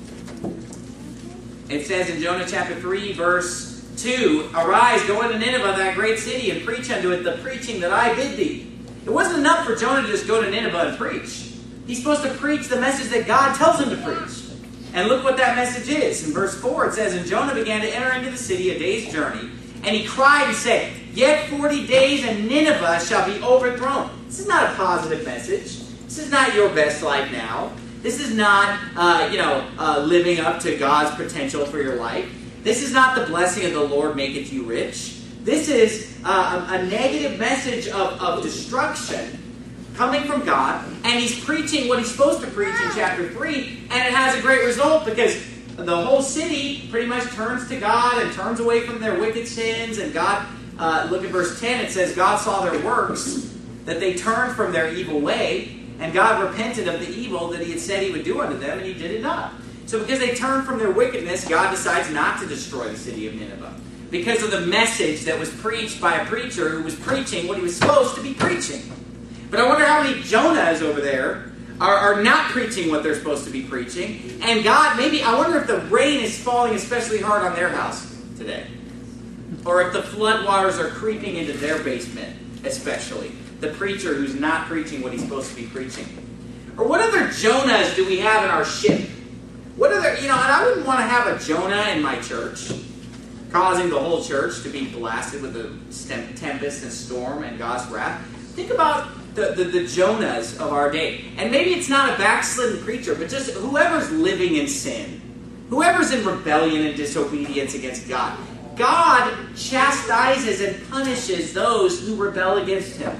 A: It says in Jonah chapter three, verse two, arise, go into Nineveh, that great city, and preach unto it the preaching that I bid thee. It wasn't enough for Jonah to just go to Nineveh and preach. He's supposed to preach the message that God tells him to preach. And look what that message is. In verse four it says, "And Jonah began to enter into the city a day's journey, and he cried and said, Yet forty days and Nineveh shall be overthrown." This is not a positive message. This is not your best life now. This is not, uh, you know, uh, living up to God's potential for your life. This is not the blessing of the Lord maketh you rich. This is uh, a, a negative message of, of destruction coming from God, and he's preaching what he's supposed to preach in chapter three, and it has a great result because the whole city pretty much turns to God and turns away from their wicked sins, and God, uh, look at verse ten, it says, God saw their works, that they turned from their evil way, and God repented of the evil that he had said he would do unto them, and he did it not. So because they turned from their wickedness, God decides not to destroy the city of Nineveh. Because of the message that was preached by a preacher who was preaching what he was supposed to be preaching. But I wonder how many Jonahs over there are, are not preaching what they're supposed to be preaching. And God, maybe, I wonder if the rain is falling especially hard on their house today. Or if the floodwaters are creeping into their basement, especially. The preacher who's not preaching what he's supposed to be preaching. Or what other Jonahs do we have in our ship? What other, you know, and I wouldn't want to have a Jonah in my church, causing the whole church to be blasted with a tempest and storm and God's wrath. Think about the, the, the Jonahs of our day. And maybe it's not a backslidden preacher, but just whoever's living in sin. Whoever's in rebellion and disobedience against God. God chastises and punishes those who rebel against him.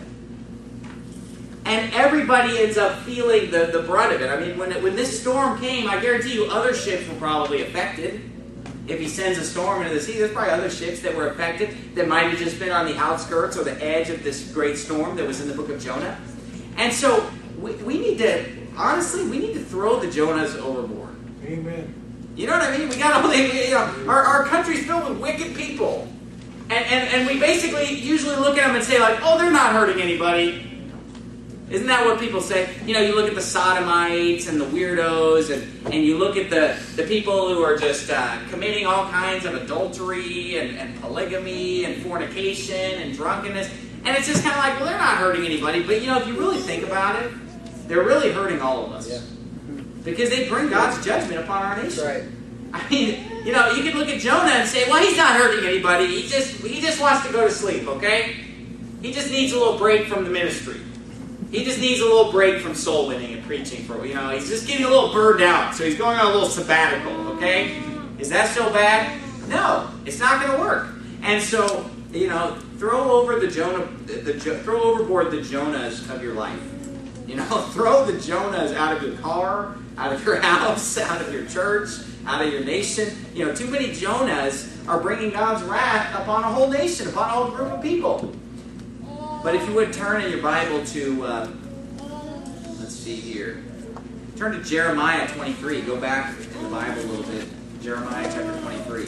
A: And everybody ends up feeling the, the brunt of it. I mean, when, it, when this storm came, I guarantee you other ships were probably affected. If he sends a storm into the sea, there's probably other ships that were affected that might have just been on the outskirts or the edge of this great storm that was in the book of Jonah. And so we, we need to, honestly, we need to throw the Jonahs overboard.
B: Amen.
A: You know what I mean? We got all the, you know, our, our country's filled with wicked people. And, and, and we basically usually look at them and say like, oh, they're not hurting anybody. Isn't that what people say? You know, you look at the sodomites and the weirdos, and, and you look at the, the people who are just uh, committing all kinds of adultery and, and polygamy and fornication and drunkenness. And it's just kind of like, well, they're not hurting anybody. But, you know, if you really think about it, they're really hurting all of us. Yeah. Because they bring God's judgment upon our nation.
C: That's right.
A: I mean, you know, you can look at Jonah and say, well, he's not hurting anybody. He just, he just wants to go to sleep, okay? He just needs a little break from the ministry. He just needs a little break from soul winning and preaching for, you know, he's just getting a little burned out. So he's going on a little sabbatical, okay? Is that so bad? No, it's not going to work. And so, you know, throw over the Jonah, the, the throw overboard the Jonahs of your life. You know, throw the Jonahs out of your car, out of your house, out of your church, out of your nation. You know, too many Jonahs are bringing God's wrath upon a whole nation, upon a whole group of people. But if you would turn in your Bible to, uh, let's see here. Turn to Jeremiah twenty-three. Go back in the Bible a little bit. Jeremiah chapter twenty-three.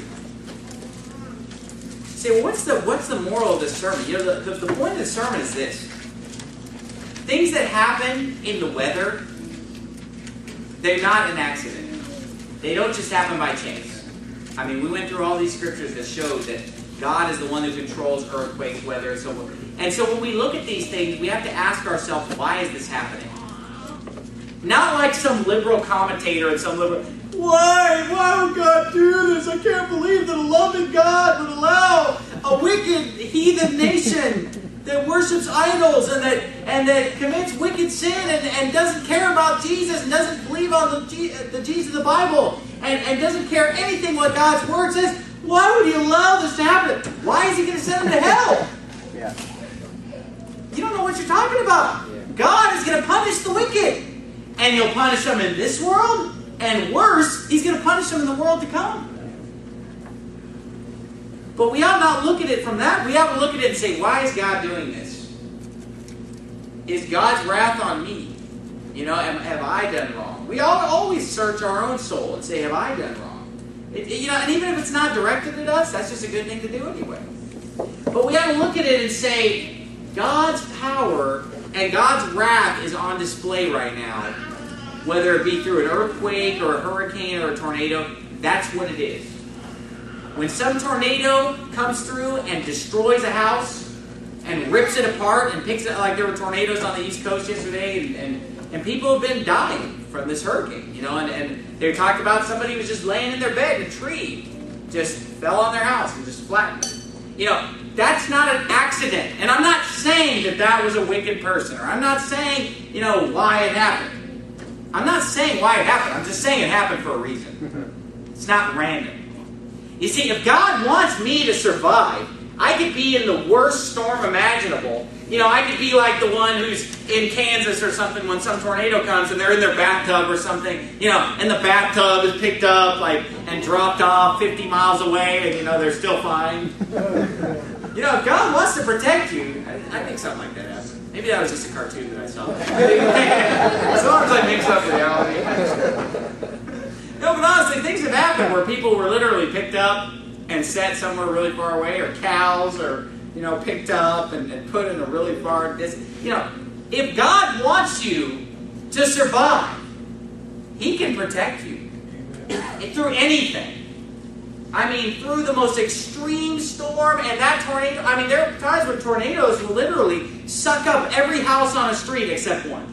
A: Say, well, what's the what's the moral of this sermon? You know, the, the, the point of the sermon is this. Things that happen in the weather, they're not an accident. They don't just happen by chance. I mean, we went through all these scriptures that showed that God is the one who controls earthquakes, weather, and so forth. And so when we look at these things, we have to ask ourselves, why is this happening? Not like some liberal commentator and some liberal, why? Why would God do this? I can't believe that a loving God would allow a wicked heathen nation that worships idols and that and that commits wicked sin and, and doesn't care about Jesus and doesn't believe on the, the Jesus of the Bible and, and doesn't care anything what God's Word says. Why would He allow this to happen? Why is He going to send them to hell?
C: Yeah.
A: You don't know what you're talking about.
C: Yeah.
A: God is going to punish the wicked. And He'll punish them in this world. And worse, He's going to punish them in the world to come. But we ought not look at it from that. We ought to look at it and say, why is God doing this? Is God's wrath on me? You know, have, have I done wrong? We ought to always search our own soul and say, have I done wrong? It, you know, and even if it's not directed at us, that's just a good thing to do anyway. But we ought to look at it and say, God's power and God's wrath is on display right now. Whether it be through an earthquake or a hurricane or a tornado, that's what it is. When some tornado comes through and destroys a house and rips it apart and picks it, like there were tornadoes on the East Coast yesterday, and, and, and people have been dying from this hurricane, you know, and, and they talked about somebody who was just laying in their bed and a tree just fell on their house and just flattened it. You know, that's not an accident. And I'm not saying that that was a wicked person, or I'm not saying, you know, why it happened. I'm not saying why it happened. I'm just saying it happened for a reason. It's not random. You see, if God wants me to survive, I could be in the worst storm imaginable. You know, I could be like the one who's in Kansas or something when some tornado comes and they're in their bathtub or something, you know, and the bathtub is picked up like and dropped off fifty miles away and, you know, they're still fine. You know, if God wants to protect you, I, I think something like that happens. Maybe that was just a cartoon that I saw. As long as I mix up reality. No, but honestly, things have happened where people were literally picked up and set somewhere really far away, or cows, or, you know, picked up and, and put in a really far distance. You know, if God wants you to survive, He can protect you through anything. I mean, through the most extreme storm and that tornado. I mean, there are times when tornadoes will literally suck up every house on a street except one.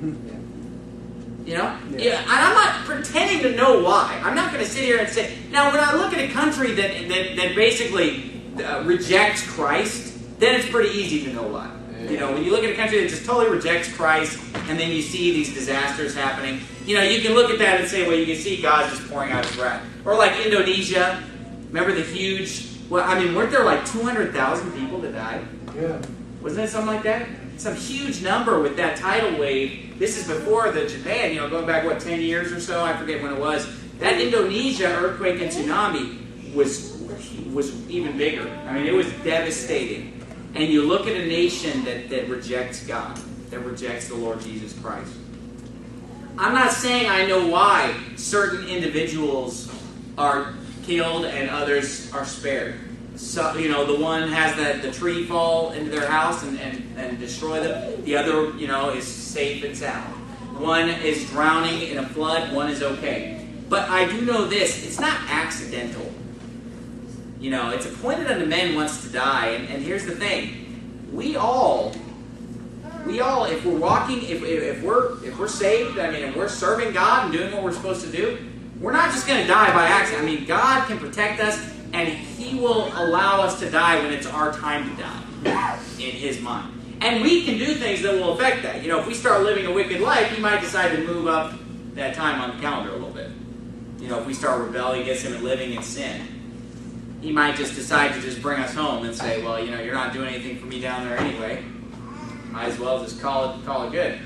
A: You know? Yeah. Yeah. And I'm not pretending to know why. I'm not going to sit here and say... Now, when I look at a country that, that, that basically uh, rejects Christ, then it's pretty easy to know why. Yeah. You know, when you look at a country that just totally rejects Christ, and then you see these disasters happening, you know, you can look at that and say, well, you can see God just pouring out His wrath. Or like Indonesia. Remember the huge... Well, I mean, weren't there like two hundred thousand people that died?
B: Yeah.
A: Wasn't it something like that? Some huge number with that tidal wave. This is before the Japan, you know, going back, what, ten years or so? I forget when it was. That Indonesia earthquake and tsunami was, was even bigger. I mean, it was devastating. And you look at a nation that, that rejects God, that rejects the Lord Jesus Christ. I'm not saying I know why certain individuals are killed and others are spared. So, you know, the one has the, the tree fall into their house and, and, and destroy them. The other, you know, is safe and sound. One is drowning in a flood. One is okay. But I do know this. It's not accidental. You know, it's appointed unto men once to die. And, and here's the thing. We all, we all, if we're walking, if, if, we're, if we're saved, I mean, if we're serving God and doing what we're supposed to do, we're not just going to die by accident. I mean, God can protect us. And He will allow us to die when it's our time to die, in His mind. And we can do things that will affect that. You know, if we start living a wicked life, He might decide to move up that time on the calendar a little bit. You know, if we start rebelling against Him and living in sin, He might just decide to just bring us home and say, well, you know, you're not doing anything for me down there anyway. Might as well just call it, call it good.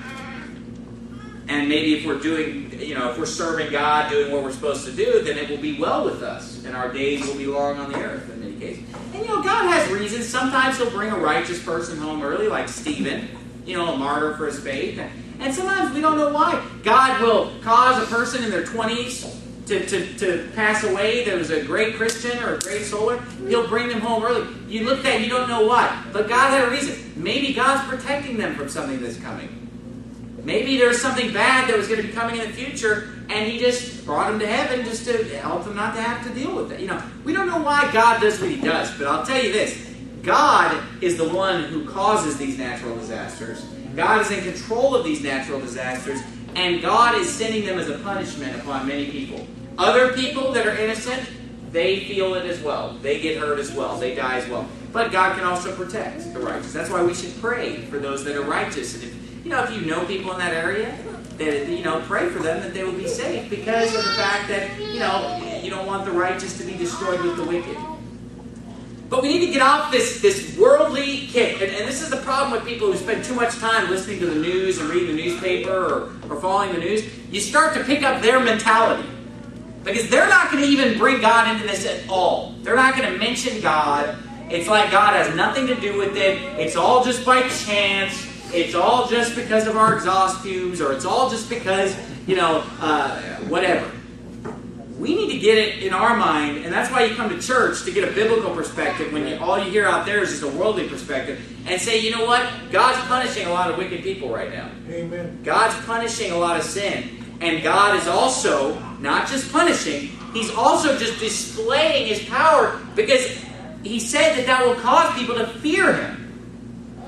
A: And maybe if we're doing, you know, if we're serving God, doing what we're supposed to do, then it will be well with us. And our days will be long on the earth in many cases. And, you know, God has reasons. Sometimes He'll bring a righteous person home early, like Stephen, you know, a martyr for his faith. And sometimes we don't know why. God will cause a person in their twenties to, to, to pass away that was a great Christian or a great solar. He'll bring them home early. You look at that, you don't know why. But God had a reason. Maybe God's protecting them from something that's coming. Maybe there's something bad that was going to be coming in the future, and He just brought them to heaven just to help them not to have to deal with it. You know, we don't know why God does what He does, but I'll tell you this. God is the one who causes these natural disasters. God is in control of these natural disasters, and God is sending them as a punishment upon many people. Other people that are innocent, they feel it as well. They get hurt as well. They die as well. But God can also protect the righteous. That's why we should pray for those that are righteous. And if You know, if you know people in that area, that, you know, pray for them that they will be safe because of the fact that, you know, you don't want the righteous to be destroyed with the wicked. But we need to get off this, this worldly kick. And, and this is the problem with people who spend too much time listening to the news and reading the newspaper or, or following the news. You start to pick up their mentality. Because they're not going to even bring God into this at all. They're not going to mention God. It's like God has nothing to do with it. It's all just by chance. It's all just because of our exhaust fumes, or it's all just because, you know, uh, whatever. We need to get it in our mind, and that's why you come to church, to get a biblical perspective when you, all you hear out there is just a worldly perspective, and say, you know what? God's punishing a lot of wicked people right now.
B: Amen.
A: God's punishing a lot of sin, and God is also not just punishing, He's also just displaying His power, because He said that that will cause people to fear Him.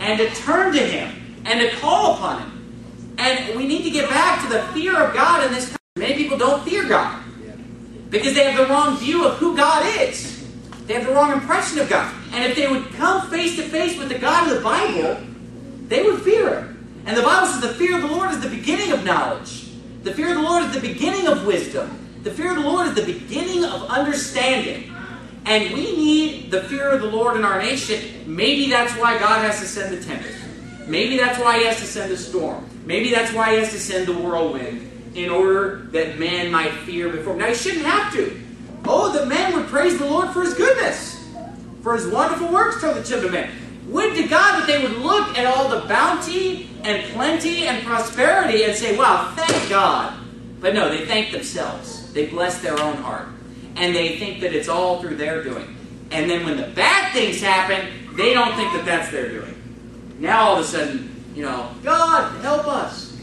A: and to turn to Him and to call upon Him. And we need to get back to the fear of God in this country. Many people don't fear God because they have the wrong view of who God is. They have the wrong impression of God. And if they would come face to face with the God of the Bible, they would fear Him. And the Bible says the fear of the Lord is the beginning of knowledge. The fear of the Lord is the beginning of wisdom. The fear of the Lord is the beginning of understanding. And we need the fear of the Lord in our nation. Maybe that's why God has to send the tempest. Maybe that's why He has to send a storm. Maybe that's why He has to send the whirlwind, in order that man might fear before Him. Now, He shouldn't have to. Oh, that men would praise the Lord for His goodness, for His wonderful works toward the children of men. Would to God that they would look at all the bounty and plenty and prosperity and say, wow, thank God. But no, they thank themselves. They bless their own heart. And they think that it's all through their doing. And then when the bad things happen, they don't think that that's their doing. Now all of a sudden, you know, God, help us.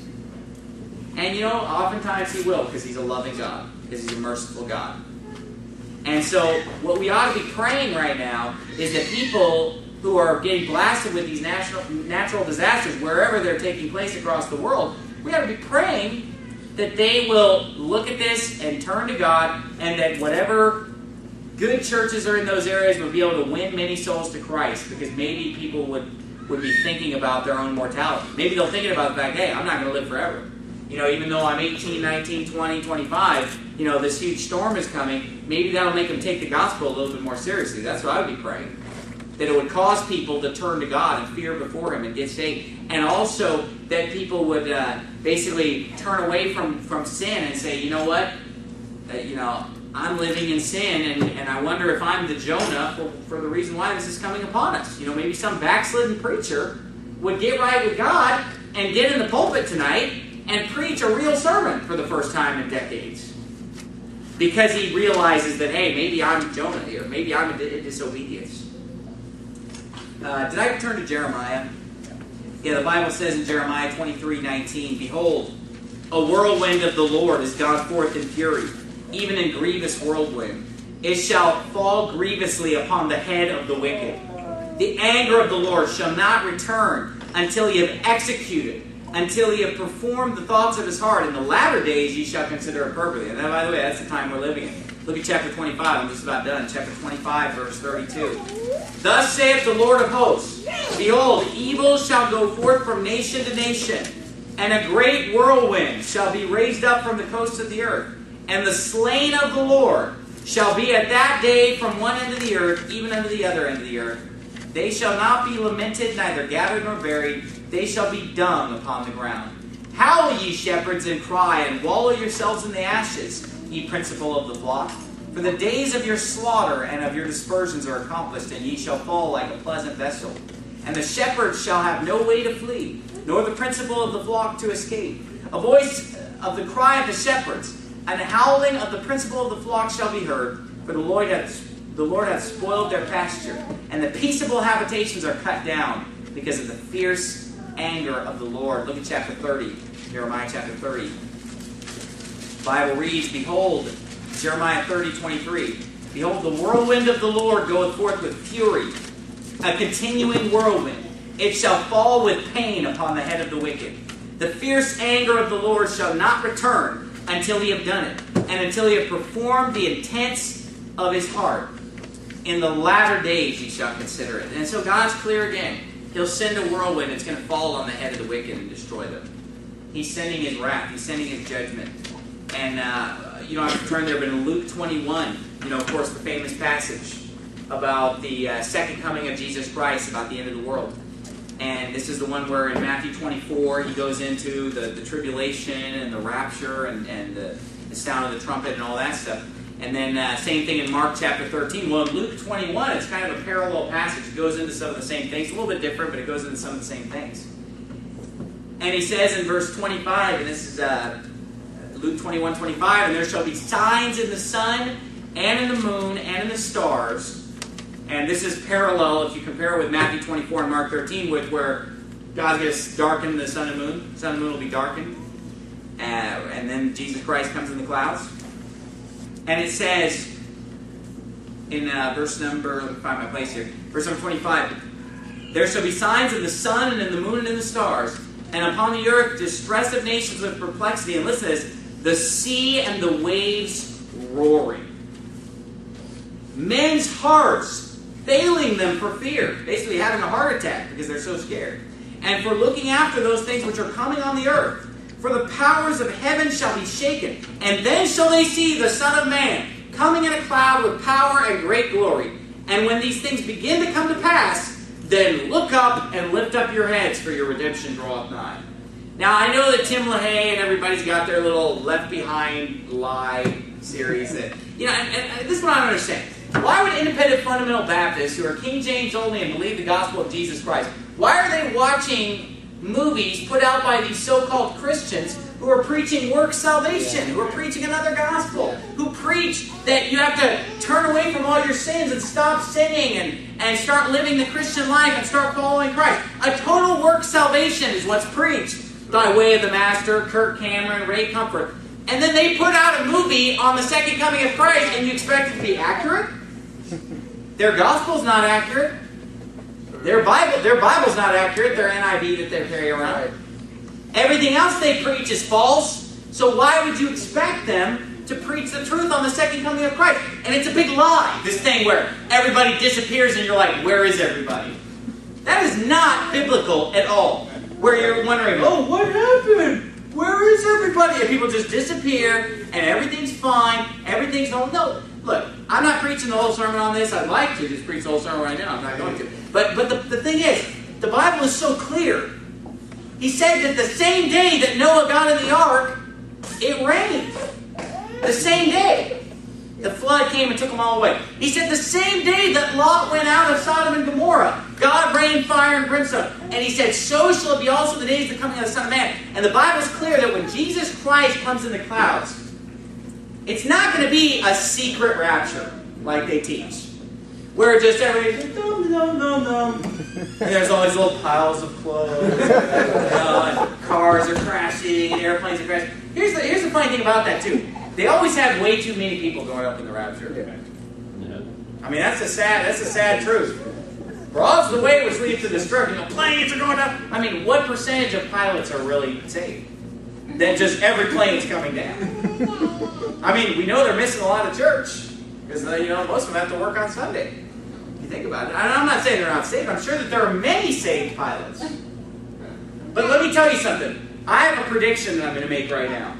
A: And you know, oftentimes He will, because He's a loving God, because He's a merciful God. And so what we ought to be praying right now is that people who are getting blasted with these natural, natural disasters, wherever they're taking place across the world, we ought to be praying that they will look at this and turn to God, and that whatever good churches are in those areas will be able to win many souls to Christ, because maybe people would, would be thinking about their own mortality. Maybe they're thinking about the fact, hey, I'm not going to live forever. You know, even though I'm eighteen, nineteen, twenty, twenty-five, you know, this huge storm is coming, maybe that'll make them take the gospel a little bit more seriously. That's what I would be praying. That it would cause people to turn to God and fear before Him and get saved. And also that people would uh, basically turn away from, from sin and say, you know what? Uh, you know, I'm living in sin, and, and I wonder if I'm the Jonah for, for the reason why this is coming upon us. You know, maybe some backslidden preacher would get right with God and get in the pulpit tonight and preach a real sermon for the first time in decades. Because he realizes that, hey, maybe I'm Jonah here. Maybe I'm in disobedience. Uh, did I turn to Jeremiah? Yeah, the Bible says in Jeremiah twenty-three nineteen, behold, a whirlwind of the Lord is gone forth in fury, even in grievous whirlwind. It shall fall grievously upon the head of the wicked. The anger of the Lord shall not return until He have executed, until He have performed the thoughts of His heart. In the latter days ye shall consider it perfectly. And then, by the way, that's the time we're living in. Look at chapter twenty-five. I'm just about done. Chapter twenty-five, verse thirty-two. Thus saith the Lord of hosts, behold, evil shall go forth from nation to nation, and a great whirlwind shall be raised up from the coasts of the earth. And the slain of the Lord shall be at that day from one end of the earth, even unto the other end of the earth. They shall not be lamented, neither gathered nor buried. They shall be dung upon the ground. Howl, ye shepherds, and cry, and wallow yourselves in the ashes, ye principal of the flock. For the days of your slaughter and of your dispersions are accomplished, and ye shall fall like a pleasant vessel. And the shepherds shall have no way to flee, nor the principal of the flock to escape. A voice of the cry of the shepherds, and the howling of the principal of the flock shall be heard. For the Lord hath, the Lord hath spoiled their pasture, and the peaceable habitations are cut down, because of the fierce anger of the Lord. Look at chapter thirty, Jeremiah chapter thirty. The Bible reads, behold, Jeremiah thirty, twenty-three. Behold, the whirlwind of the Lord goeth forth with fury, a continuing whirlwind. It shall fall with pain upon the head of the wicked. The fierce anger of the Lord shall not return until He have done it, and until He have performed the intents of His heart. In the latter days ye shall consider it. And so God's clear again. He'll send a whirlwind that's going to fall on the head of the wicked and destroy them. He's sending His wrath. He's sending His judgment. And, uh, you know, I've turned there, but in Luke twenty-one, you know, of course, the famous passage about the uh, second coming of Jesus Christ, about the end of the world. And this is the one where in Matthew twenty-four, He goes into the, the tribulation and the rapture and, and the, the sound of the trumpet and all that stuff. And then uh, same thing in Mark chapter thirteen. Well, in Luke twenty-one, it's kind of a parallel passage. It goes into some of the same things. A little bit different, but it goes into some of the same things. And He says in verse twenty-five, and this is uh, Luke twenty-one, twenty-five, and there shall be signs in the sun and in the moon and in the stars. And this is parallel, if you compare it with Matthew twenty-four and Mark thirteen, with where God's going to darken the sun and moon. The sun and moon will be darkened. Uh, and then Jesus Christ comes in the clouds. And it says, in uh, verse number, let me find my place here, verse number twenty-five, There shall be signs in the sun and in the moon and in the stars, and upon the earth distress of nations with perplexity. And listen to this, the sea and the waves roaring. Men's hearts failing them for fear. Basically having a heart attack because they're so scared. And for looking after those things which are coming on the earth. For the powers of heaven shall be shaken. And then shall they see the Son of Man coming in a cloud with power and great glory. And when these things begin to come to pass, then look up and lift up your heads, for your redemption draweth nigh. Now, I know that Tim LaHaye and everybody's got their little Left Behind lie series. That, you know, and, and this is what I don't understand. Why would independent fundamental Baptists, who are King James only and believe the gospel of Jesus Christ, why are they watching movies put out by these so-called Christians who are preaching work salvation, who are preaching another gospel, who preach that you have to turn away from all your sins and stop sinning and, and start living the Christian life and start following Christ? A total work salvation is what's preached by way of the Master, Kirk Cameron, Ray Comfort. And then they put out a movie on the second coming of Christ and you expect it to be accurate? Their gospel's not accurate. Their Bible, their Bible's not accurate. Their N I V that they carry around. Everything else they preach is false. So why would you expect them to preach the truth on the second coming of Christ? And it's a big lie. This thing where everybody disappears and you're like, where is everybody? That is not biblical at all. Where you're wondering, oh, what happened? Where is everybody? And people just disappear and everything's fine. Everything's normal. No. Look, I'm not preaching the whole sermon on this. I'd like to just preach the whole sermon right now. I'm not going to. But, but the, the thing is, the Bible is so clear. He said that the same day that Noah got in the ark, it rained. The same day. The flood came and took them all away. He said the same day that Lot went out of Sodom and Gomorrah, God rained fire and brimstone. And he said, so shall it be also the days of the coming of the Son of Man. And the Bible is clear that when Jesus Christ comes in the clouds, it's not going to be a secret rapture like they teach. Where just everybody's dum dum dum dum, and there's all these little piles of clothes, uh, and cars are crashing, and airplanes are crashing. Here's the here's the funny thing about that too. They always have way too many people going up in the rapture. Yeah. I mean that's a sad that's a sad truth. Broad's the way which leads to destruction. The planes are going up. I mean, what percentage of pilots are really saved? Then just every plane's coming down. I mean, we know they're missing a lot of church because you know most of them have to work on Sunday. If you think about it, and I'm not saying they're not saved. I'm sure that there are many saved pilots. But let me tell you something. I have a prediction that I'm going to make right now.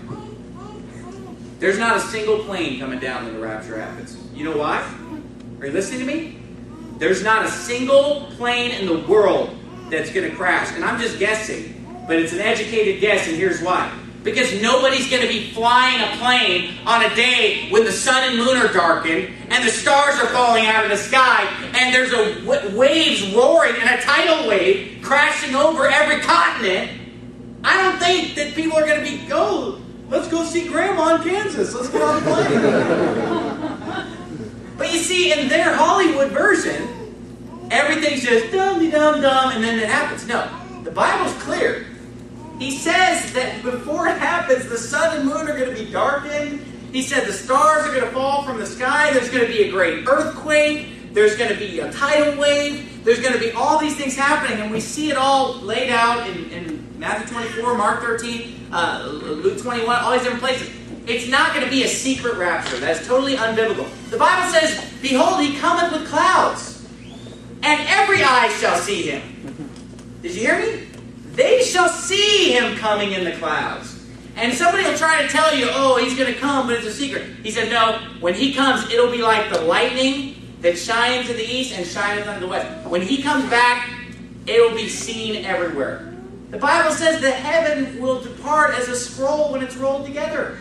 A: There's not a single plane coming down when the rapture happens. You know why? Are you listening to me? There's not a single plane in the world that's going to crash. And I'm just guessing. But it's an educated guess, and here's why. Because nobody's going to be flying a plane on a day when the sun and moon are darkened, and the stars are falling out of the sky, and there's a w waves roaring, and a tidal wave crashing over every continent. I don't think that people are going to be, oh, let's go see Grandma in Kansas. Let's get on the plane. But you see, in their Hollywood version, everything's just dum-de-dum-dum, and then it happens. No, the Bible's clear. He says that before it happens, the sun and moon are going to be darkened. He said the stars are going to fall from the sky. There's going to be a great earthquake. There's going to be a tidal wave. There's going to be all these things happening, and we see it all laid out in, in Matthew twenty-four, Mark thirteen, uh, Luke twenty-one, all these different places. It's not going to be a secret rapture. That's totally unbiblical. The Bible says, behold, he cometh with clouds, and every eye shall see him. Did you hear me? They shall see him coming in the clouds. And somebody will try to tell you, oh, he's going to come, but it's a secret. He said, no, when he comes, it'll be like the lightning that shines in the east and shines on the west. When he comes back, it will be seen everywhere. The Bible says the heaven will depart as a scroll when it's rolled together.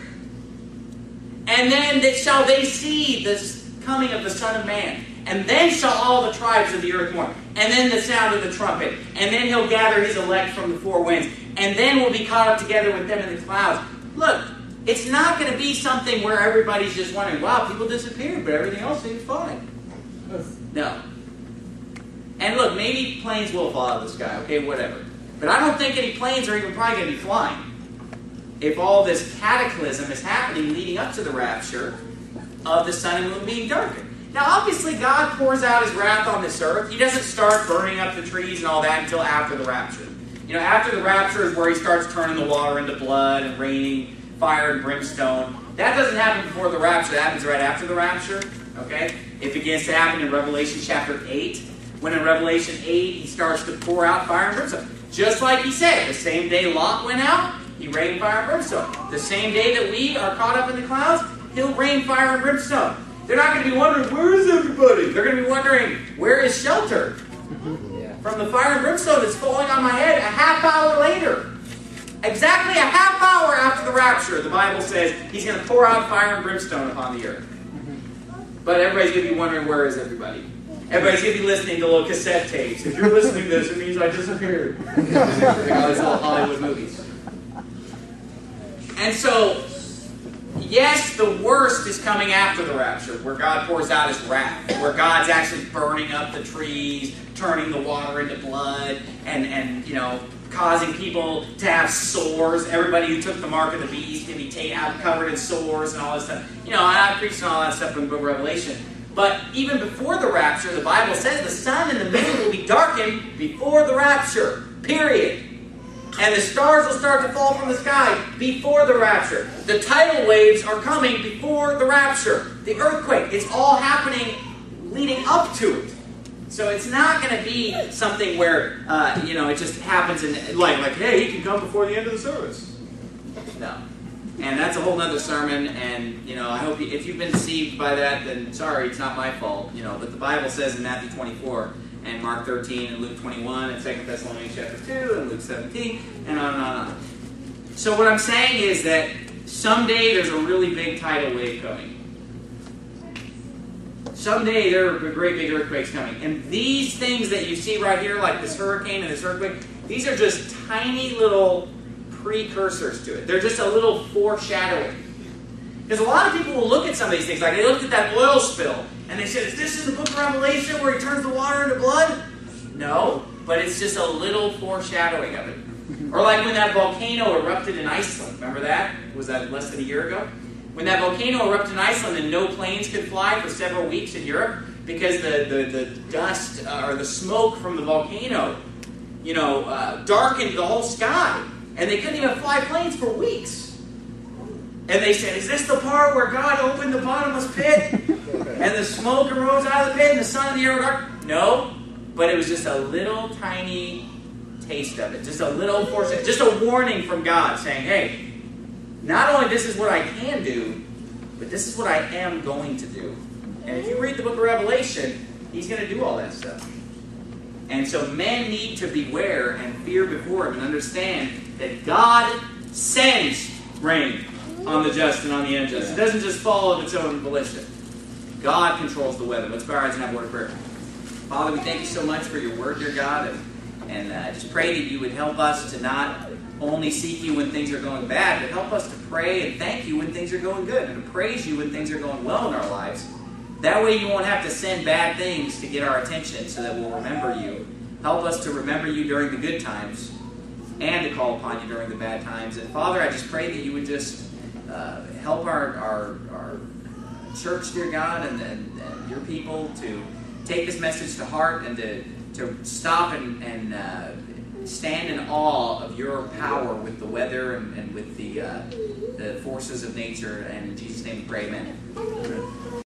A: And then that shall they see the coming of the Son of Man. And then shall all the tribes of the earth mourn. And then the sound of the trumpet. And then he'll gather his elect from the four winds. And then we'll be caught up together with them in the clouds. Look, it's not going to be something where everybody's just wondering, wow, people disappeared, but everything else seems fine. No. And look, maybe planes will fall out of the sky, okay, whatever. But I don't think any planes are even probably going to be flying. If all this cataclysm is happening leading up to the rapture of the sun and moon being darkened. Now, obviously, God pours out His wrath on this earth. He doesn't start burning up the trees and all that until after the rapture. You know, after the rapture is where He starts turning the water into blood and raining fire and brimstone. That doesn't happen before the rapture. That happens right after the rapture. Okay? It begins to happen in Revelation chapter eight. When in Revelation eight, He starts to pour out fire and brimstone. Just like He said, the same day Lot went out, He rained fire and brimstone. The same day that we are caught up in the clouds, He'll rain fire and brimstone. They're not going to be wondering, where is everybody? They're going to be wondering, where is shelter? Yeah. From the fire and brimstone that's falling on my head a half hour later. Exactly a half hour after the rapture, the Bible says He's going to pour out fire and brimstone upon the earth. But everybody's going to be wondering, where is everybody? Everybody's going to be listening to little cassette tapes. If you're listening to this, it means I disappeared. Like all these little Hollywood movies. And so, yes, the worst is coming after the rapture, where God pours out His wrath, where God's actually burning up the trees, turning the water into blood, and, and you know, causing people to have sores. Everybody who took the mark of the beast can be taken out, covered in sores and all this stuff. You know, I preached on all that stuff in the book of Revelation. But even before the rapture, the Bible says the sun and the moon will be darkened before the rapture. Period. And the stars will start to fall from the sky before the rapture. The tidal waves are coming before the rapture. The earthquake, it's all happening leading up to it. So it's not going to be something where, uh, you know, it just happens in, like, like, hey, He can come before the end of the service. No. And that's a whole other sermon, and, you know, I hope you, if you've been deceived by that, then sorry, it's not my fault, you know, but the Bible says in Matthew twenty-four, and Mark thirteen, and Luke twenty-one, and Second Thessalonians chapter two, and Luke seventeen, and on and on and on. So what I'm saying is that someday there's a really big tidal wave coming. Someday there are great big earthquakes coming. And these things that you see right here, like this hurricane and this earthquake, these are just tiny little precursors to it. They're just a little foreshadowing. Because a lot of people will look at some of these things, like they looked at that oil spill, and they said, is this in the book of Revelation where He turns the water into blood? No, but it's just a little foreshadowing of it. Or like when that volcano erupted in Iceland. Remember that? Was that less than a year ago? When that volcano erupted in Iceland and no planes could fly for several weeks in Europe because the, the, the dust uh, or the smoke from the volcano, you know, uh, darkened the whole sky. And they couldn't even fly planes for weeks. And they said, is this the part where God opened the bottomless pit? And the smoke arose out of the pit and the sun and the air were dark? No, but it was just a little tiny taste of it. Just a little portion, just a warning from God saying, hey, not only this is what I can do, but this is what I am going to do. And if you read the book of Revelation, He's going to do all that stuff. And so men need to beware and fear before Him and understand that God sends rain on the just and on the unjust. It doesn't just fall of its own volition. God controls the weather. Let's bow our heads and have a word of prayer. Father, we thank You so much for Your word, dear God, and, and uh, just pray that You would help us to not only seek You when things are going bad, but help us to pray and thank You when things are going good, and to praise You when things are going well in our lives. That way You won't have to send bad things to get our attention so that we'll remember You. Help us to remember You during the good times and to call upon You during the bad times. And Father, I just pray that You would just uh, help our, our, our church, dear God, and, and, and Your people to take this message to heart and to, to stop and, and uh, stand in awe of Your power with the weather and, and with the, uh, the forces of nature. And in Jesus' name we pray, amen.